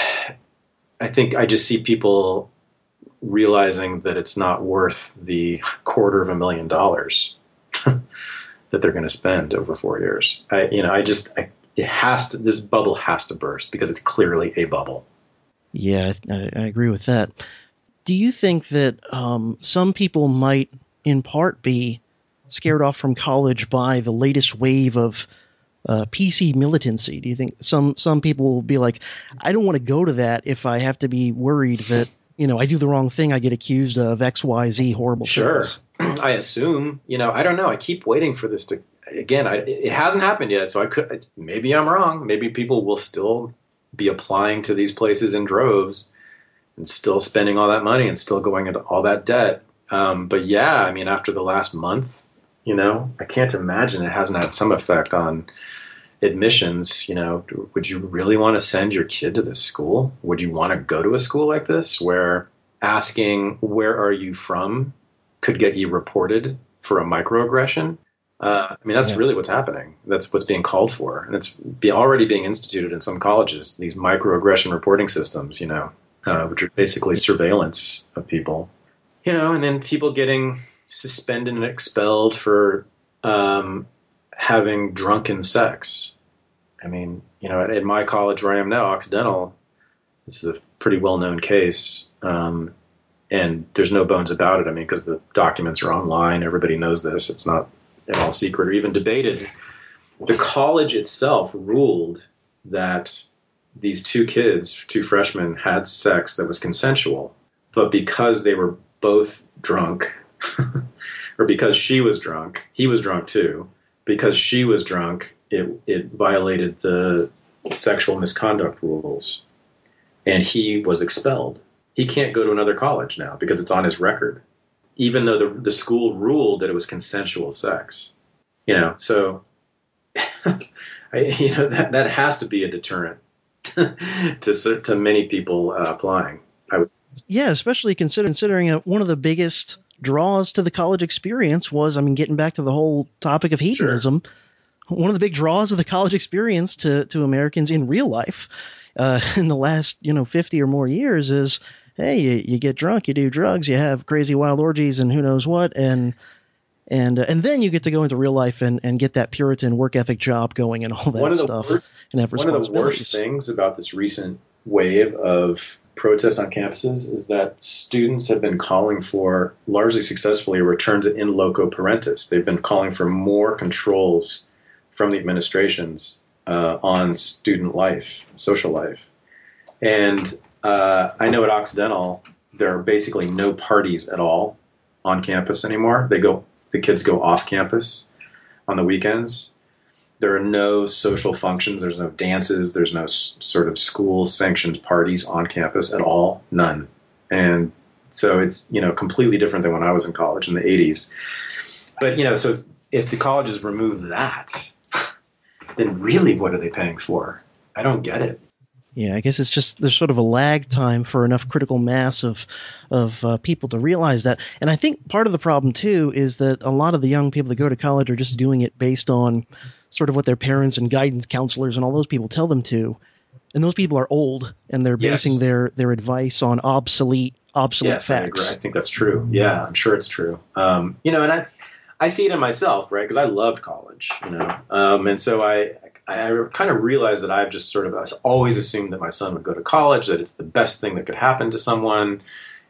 I think I just see people realizing that it's not worth the quarter of a million dollars that they're going to spend over four years. I, you know, I just, I, it has to, this bubble has to burst because it's clearly a bubble. Yeah, I, I agree with that. Do you think that um, some people might, in part, be scared off from college by the latest wave of uh, P C militancy? Do you think some, some people will be like, I don't want to go to that if I have to be worried that, you know, I do the wrong thing, I get accused of X, Y, Z horrible sure. things. I assume, you know, I don't know. I keep waiting for this to, again, I, it hasn't happened yet. So I could, maybe I'm wrong. Maybe people will still be applying to these places in droves and still spending all that money and still going into all that debt. Um, but yeah, I mean, after the last month, you know, I can't imagine it hasn't had some effect on admissions. You know, would you really want to send your kid to this school? Would you want to go to a school like this where asking where are you from could get you reported for a microaggression? Uh, I mean, that's yeah. really what's happening. That's what's being called for. And it's be already being instituted in some colleges, these microaggression reporting systems, you know, uh, which are basically surveillance of people, you know, and then people getting suspended and expelled for, um, having drunken sex. I mean, you know, at, at my college where I am now, Occidental, this is a pretty well-known case, um, and there's no bones about it. I mean, because the documents are online, everybody knows this. It's not at all secret or even debated. The college itself ruled that these two kids, two freshmen, had sex that was consensual, but because they were both drunk, or because she was drunk, he was drunk too, because she was drunk, it, it violated the sexual misconduct rules, and he was expelled. He can't go to another college now because it's on his record, even though the, the school ruled that it was consensual sex. You know, so I, you know that that has to be a deterrent to to many people uh, applying. I would. Yeah, especially consider, considering uh, one of the biggest draws to the college experience was, I mean, getting back to the whole topic of hedonism, sure. one of the big draws of the college experience to, to Americans in real life uh, in the last, you know, fifty or more years is, hey, you, you get drunk, you do drugs, you have crazy wild orgies and who knows what. And, and, uh, and then you get to go into real life and, and get that Puritan work ethic job going and all that one stuff. Worst, and have one of the worst things about this recent wave of protest on campuses is that students have been calling for, largely successfully, a return to in loco parentis. They've been calling for more controls from the administrations uh, on student life, social life. And uh, I know at Occidental, there are basically no parties at all on campus anymore. They go, the kids go off campus on the weekends. There are no social functions. There's no dances. There's no s- sort of school-sanctioned parties on campus at all. None. And so it's, you know, completely different than when I was in college in the eighties. But, you know, so if, if the colleges remove that, then really what are they paying for? I don't get it. Yeah, I guess it's just there's sort of a lag time for enough critical mass of of uh, people to realize that. And I think part of the problem, too, is that a lot of the young people that go to college are just doing it based on sort of what their parents and guidance counselors and all those people tell them to. And those people are old, and they're yes. basing their, their advice on obsolete obsolete yes, facts. I agree. I think that's true. Yeah, I'm sure it's true. Um, you know, and that's I see it in myself, right? Because I loved college, you know, um, and so I. I kind of realized that I've just sort of always assumed that my son would go to college, that it's the best thing that could happen to someone.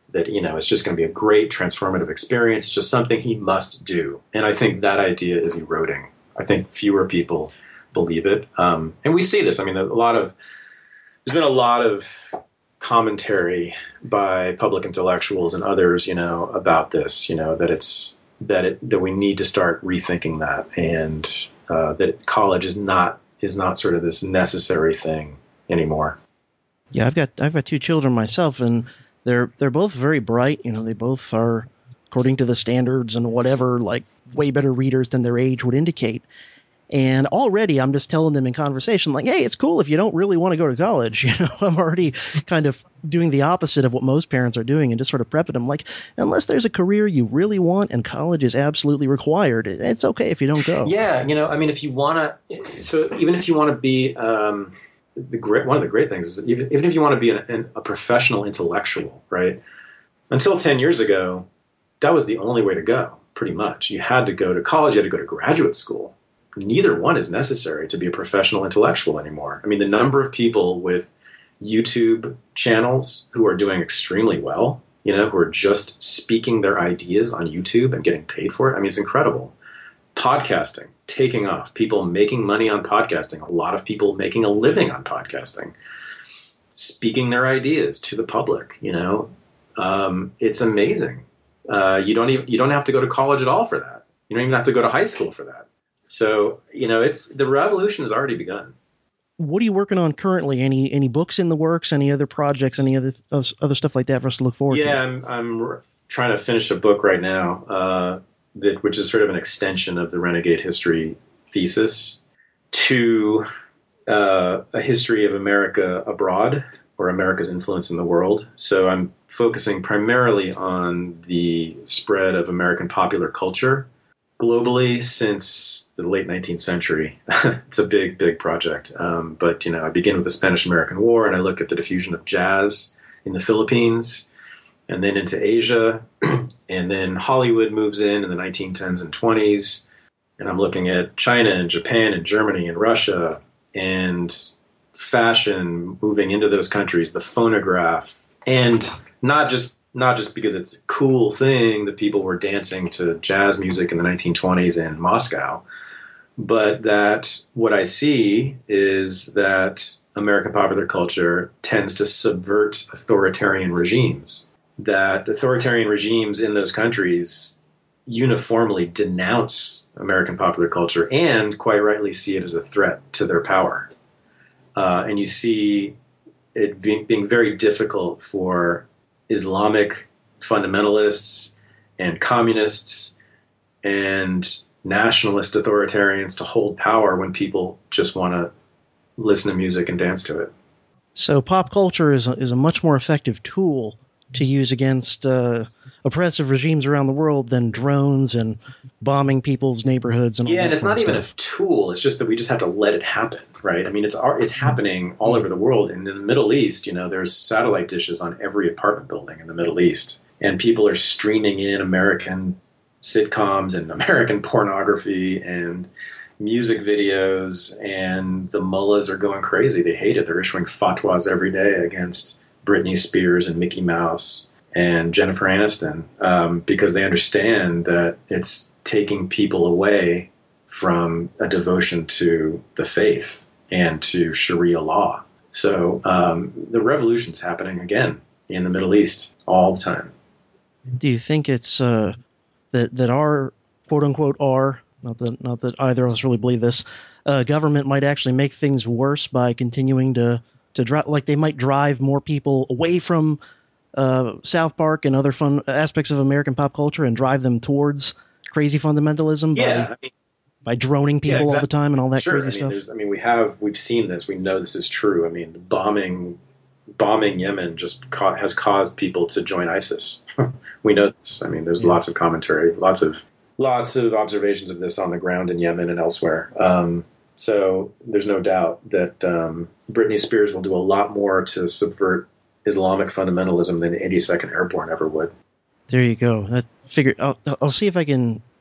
that, you know, it's just going to be a great transformative experience. It's just something he must do. And I think that idea is eroding. I think fewer people believe it. Um, and we see this. I mean, a lot of, there's been a lot of commentary by public intellectuals and others, you know, about this, you know, that it's, that it, that we need to start rethinking that, and uh, that college is not, is not sort of this necessary thing anymore. Yeah, I've got, I've got two children myself, and they're, they're both very bright. You know, they both are, according to the standards and whatever, like way better readers than their age would indicate. And already I'm just telling them in conversation, like, hey, it's cool if you don't really want to go to college. You know, I'm already kind of doing the opposite of what most parents are doing, and just sort of prepping them, like, unless there's a career you really want and college is absolutely required, it's okay if you don't go. Yeah. You know, I mean, if you want to, so even if you want to be, um, the great, one of the great things is that even, even if you want to be an, an, a professional intellectual, right? Until ten years ago, that was the only way to go, pretty much. You had to go to college, you had to go to graduate school. Neither one is necessary to be a professional intellectual anymore. I mean, the number of people with YouTube channels who are doing extremely well, you know, who are just speaking their ideas on YouTube and getting paid for it. I mean, it's incredible. Podcasting, taking off, people making money on podcasting, a lot of people making a living on podcasting, speaking their ideas to the public, you know, um, it's amazing. Uh, you don't even, you don't have to go to college at all for that. You don't even have to go to high school for that. So, you know, it's, the revolution has already begun. What are you working on currently? Any any books in the works? Any other projects? Any other other stuff like that for us to look forward yeah, to? Yeah, I'm I'm trying to finish a book right now, uh, that which is sort of an extension of the Renegade History thesis to uh, a history of America abroad, or America's influence in the world. So I'm focusing primarily on the spread of American popular culture globally since the late nineteenth century. It's a big, big project. Um, but, you know, I begin with the Spanish-American War, and I look at the diffusion of jazz in the Philippines, and then into Asia. And then Hollywood moves in in the nineteen tens and twenties. And I'm looking at China and Japan and Germany and Russia, and fashion moving into those countries, the phonograph, and not just not just because it's a cool thing that people were dancing to jazz music in the nineteen twenties in Moscow, but that what I see is that American popular culture tends to subvert authoritarian regimes, that authoritarian regimes in those countries uniformly denounce American popular culture and quite rightly see it as a threat to their power. Uh, and you see it being, being very difficult for Islamic fundamentalists and communists and nationalist authoritarians to hold power when people just want to listen to music and dance to it. So pop culture is a, is a much more effective tool to use against uh, oppressive regimes around the world than drones and bombing people's neighborhoods and all yeah, that and it's not even stuff. a tool. It's just that we just have to let it happen, right? I mean, it's it's happening all over the world. And in the Middle East, you know, there's satellite dishes on every apartment building in the Middle East, and people are streaming in American sitcoms and American pornography and music videos, and the mullahs are going crazy. They hate it. They're issuing fatwas every day against Britney Spears and Mickey Mouse and Jennifer Aniston, um, because they understand that it's taking people away from a devotion to the faith and to Sharia law. So um, the revolution's happening again in the Middle East all the time. Do you think it's uh, that that our quote unquote our not that not that either of us really believe this uh, government might actually make things worse by continuing to to drive, like they might drive more people away from uh, South Park and other fun aspects of American pop culture and drive them towards crazy fundamentalism Yeah, by, I mean, by droning people yeah, exactly. all the time and all that sure. crazy I mean, stuff? there's- I mean, we have we've seen this. We know this is true. I mean, bombing bombing Yemen just ca- has caused people to join ISIS. We know this. I mean, there's Yeah. lots of commentary, lots of lots of observations of this on the ground in Yemen and elsewhere. Um, so there's no doubt that um, Britney Spears will do a lot more to subvert Islamic fundamentalism than eighty-second Airborne ever would. There you go. That figure. I'll, I'll see if I can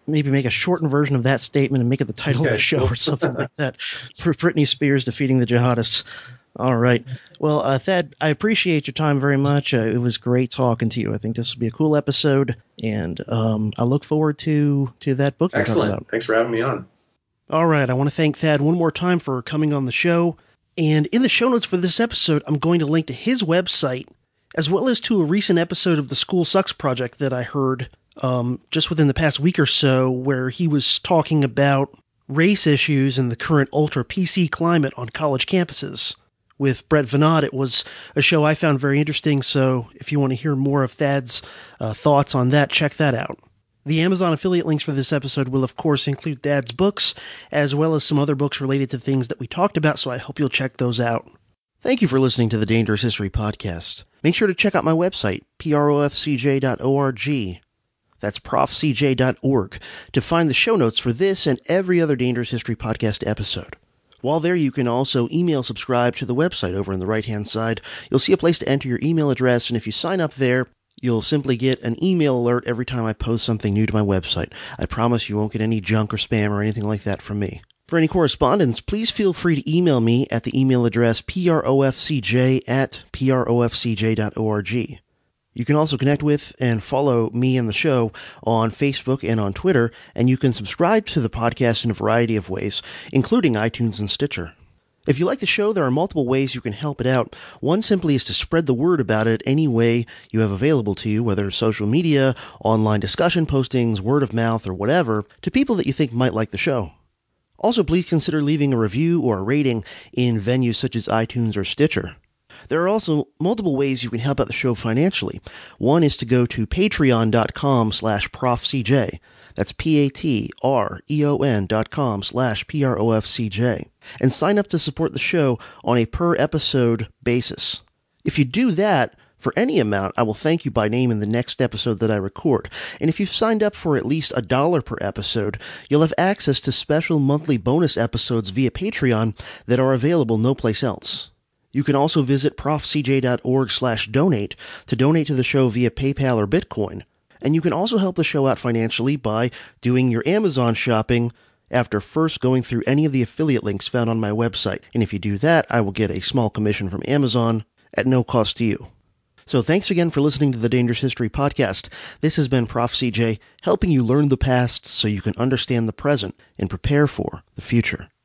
maybe make a shortened version of that statement and make it the title okay, of the show cool. or something like that. For Britney Spears defeating the jihadists. All right. Well, uh, Thad, I appreciate your time very much. Uh, it was great talking to you. I think this will be a cool episode, and um, I look forward to, to that book you're talking about. Excellent. Thanks for having me on. All right. I want to thank Thad one more time for coming on the show. And in the show notes for this episode, I'm going to link to his website, as well as to a recent episode of the School Sucks Project that I heard um, just within the past week or so, where he was talking about race issues in the current ultra-P C climate on college campuses. With Brett Veinotte, it was a show I found very interesting, so if you want to hear more of Thad's uh, thoughts on that, check that out. The Amazon affiliate links for this episode will, of course, include Thad's books, as well as some other books related to things that we talked about, so I hope you'll check those out. Thank you for listening to the Dangerous History Podcast. Make sure to check out my website, profcj dot org. That's prof c j dot org, to find the show notes for this and every other Dangerous History Podcast episode. While there, you can also email subscribe to the website over on the right-hand side. You'll see a place to enter your email address, and if you sign up there, you'll simply get an email alert every time I post something new to my website. I promise you won't get any junk or spam or anything like that from me. For any correspondence, please feel free to email me at the email address profcj at profcj dot org. You can also connect with and follow me and the show on Facebook and on Twitter, and you can subscribe to the podcast in a variety of ways, including iTunes and Stitcher. If you like the show, there are multiple ways you can help it out. One simply is to spread the word about it any way you have available to you, whether social media, online discussion postings, word of mouth, or whatever, to people that you think might like the show. Also, please consider leaving a review or a rating in venues such as iTunes or Stitcher. There are also multiple ways you can help out the show financially. One is to go to patreon.com slash profcj. That's P-A-T-R-E-O-N dot com slash P-R-O-F-C-J. And sign up to support the show on a per-episode basis. If you do that, for any amount, I will thank you by name in the next episode that I record. And if you've signed up for at least a dollar per episode, you'll have access to special monthly bonus episodes via Patreon that are available no place else. You can also visit profcj dot org slash donate to donate to the show via PayPal or Bitcoin. And you can also help the show out financially by doing your Amazon shopping after first going through any of the affiliate links found on my website. And if you do that, I will get a small commission from Amazon at no cost to you. So thanks again for listening to the Dangerous History Podcast. This has been Prof C J, helping you learn the past so you can understand the present and prepare for the future.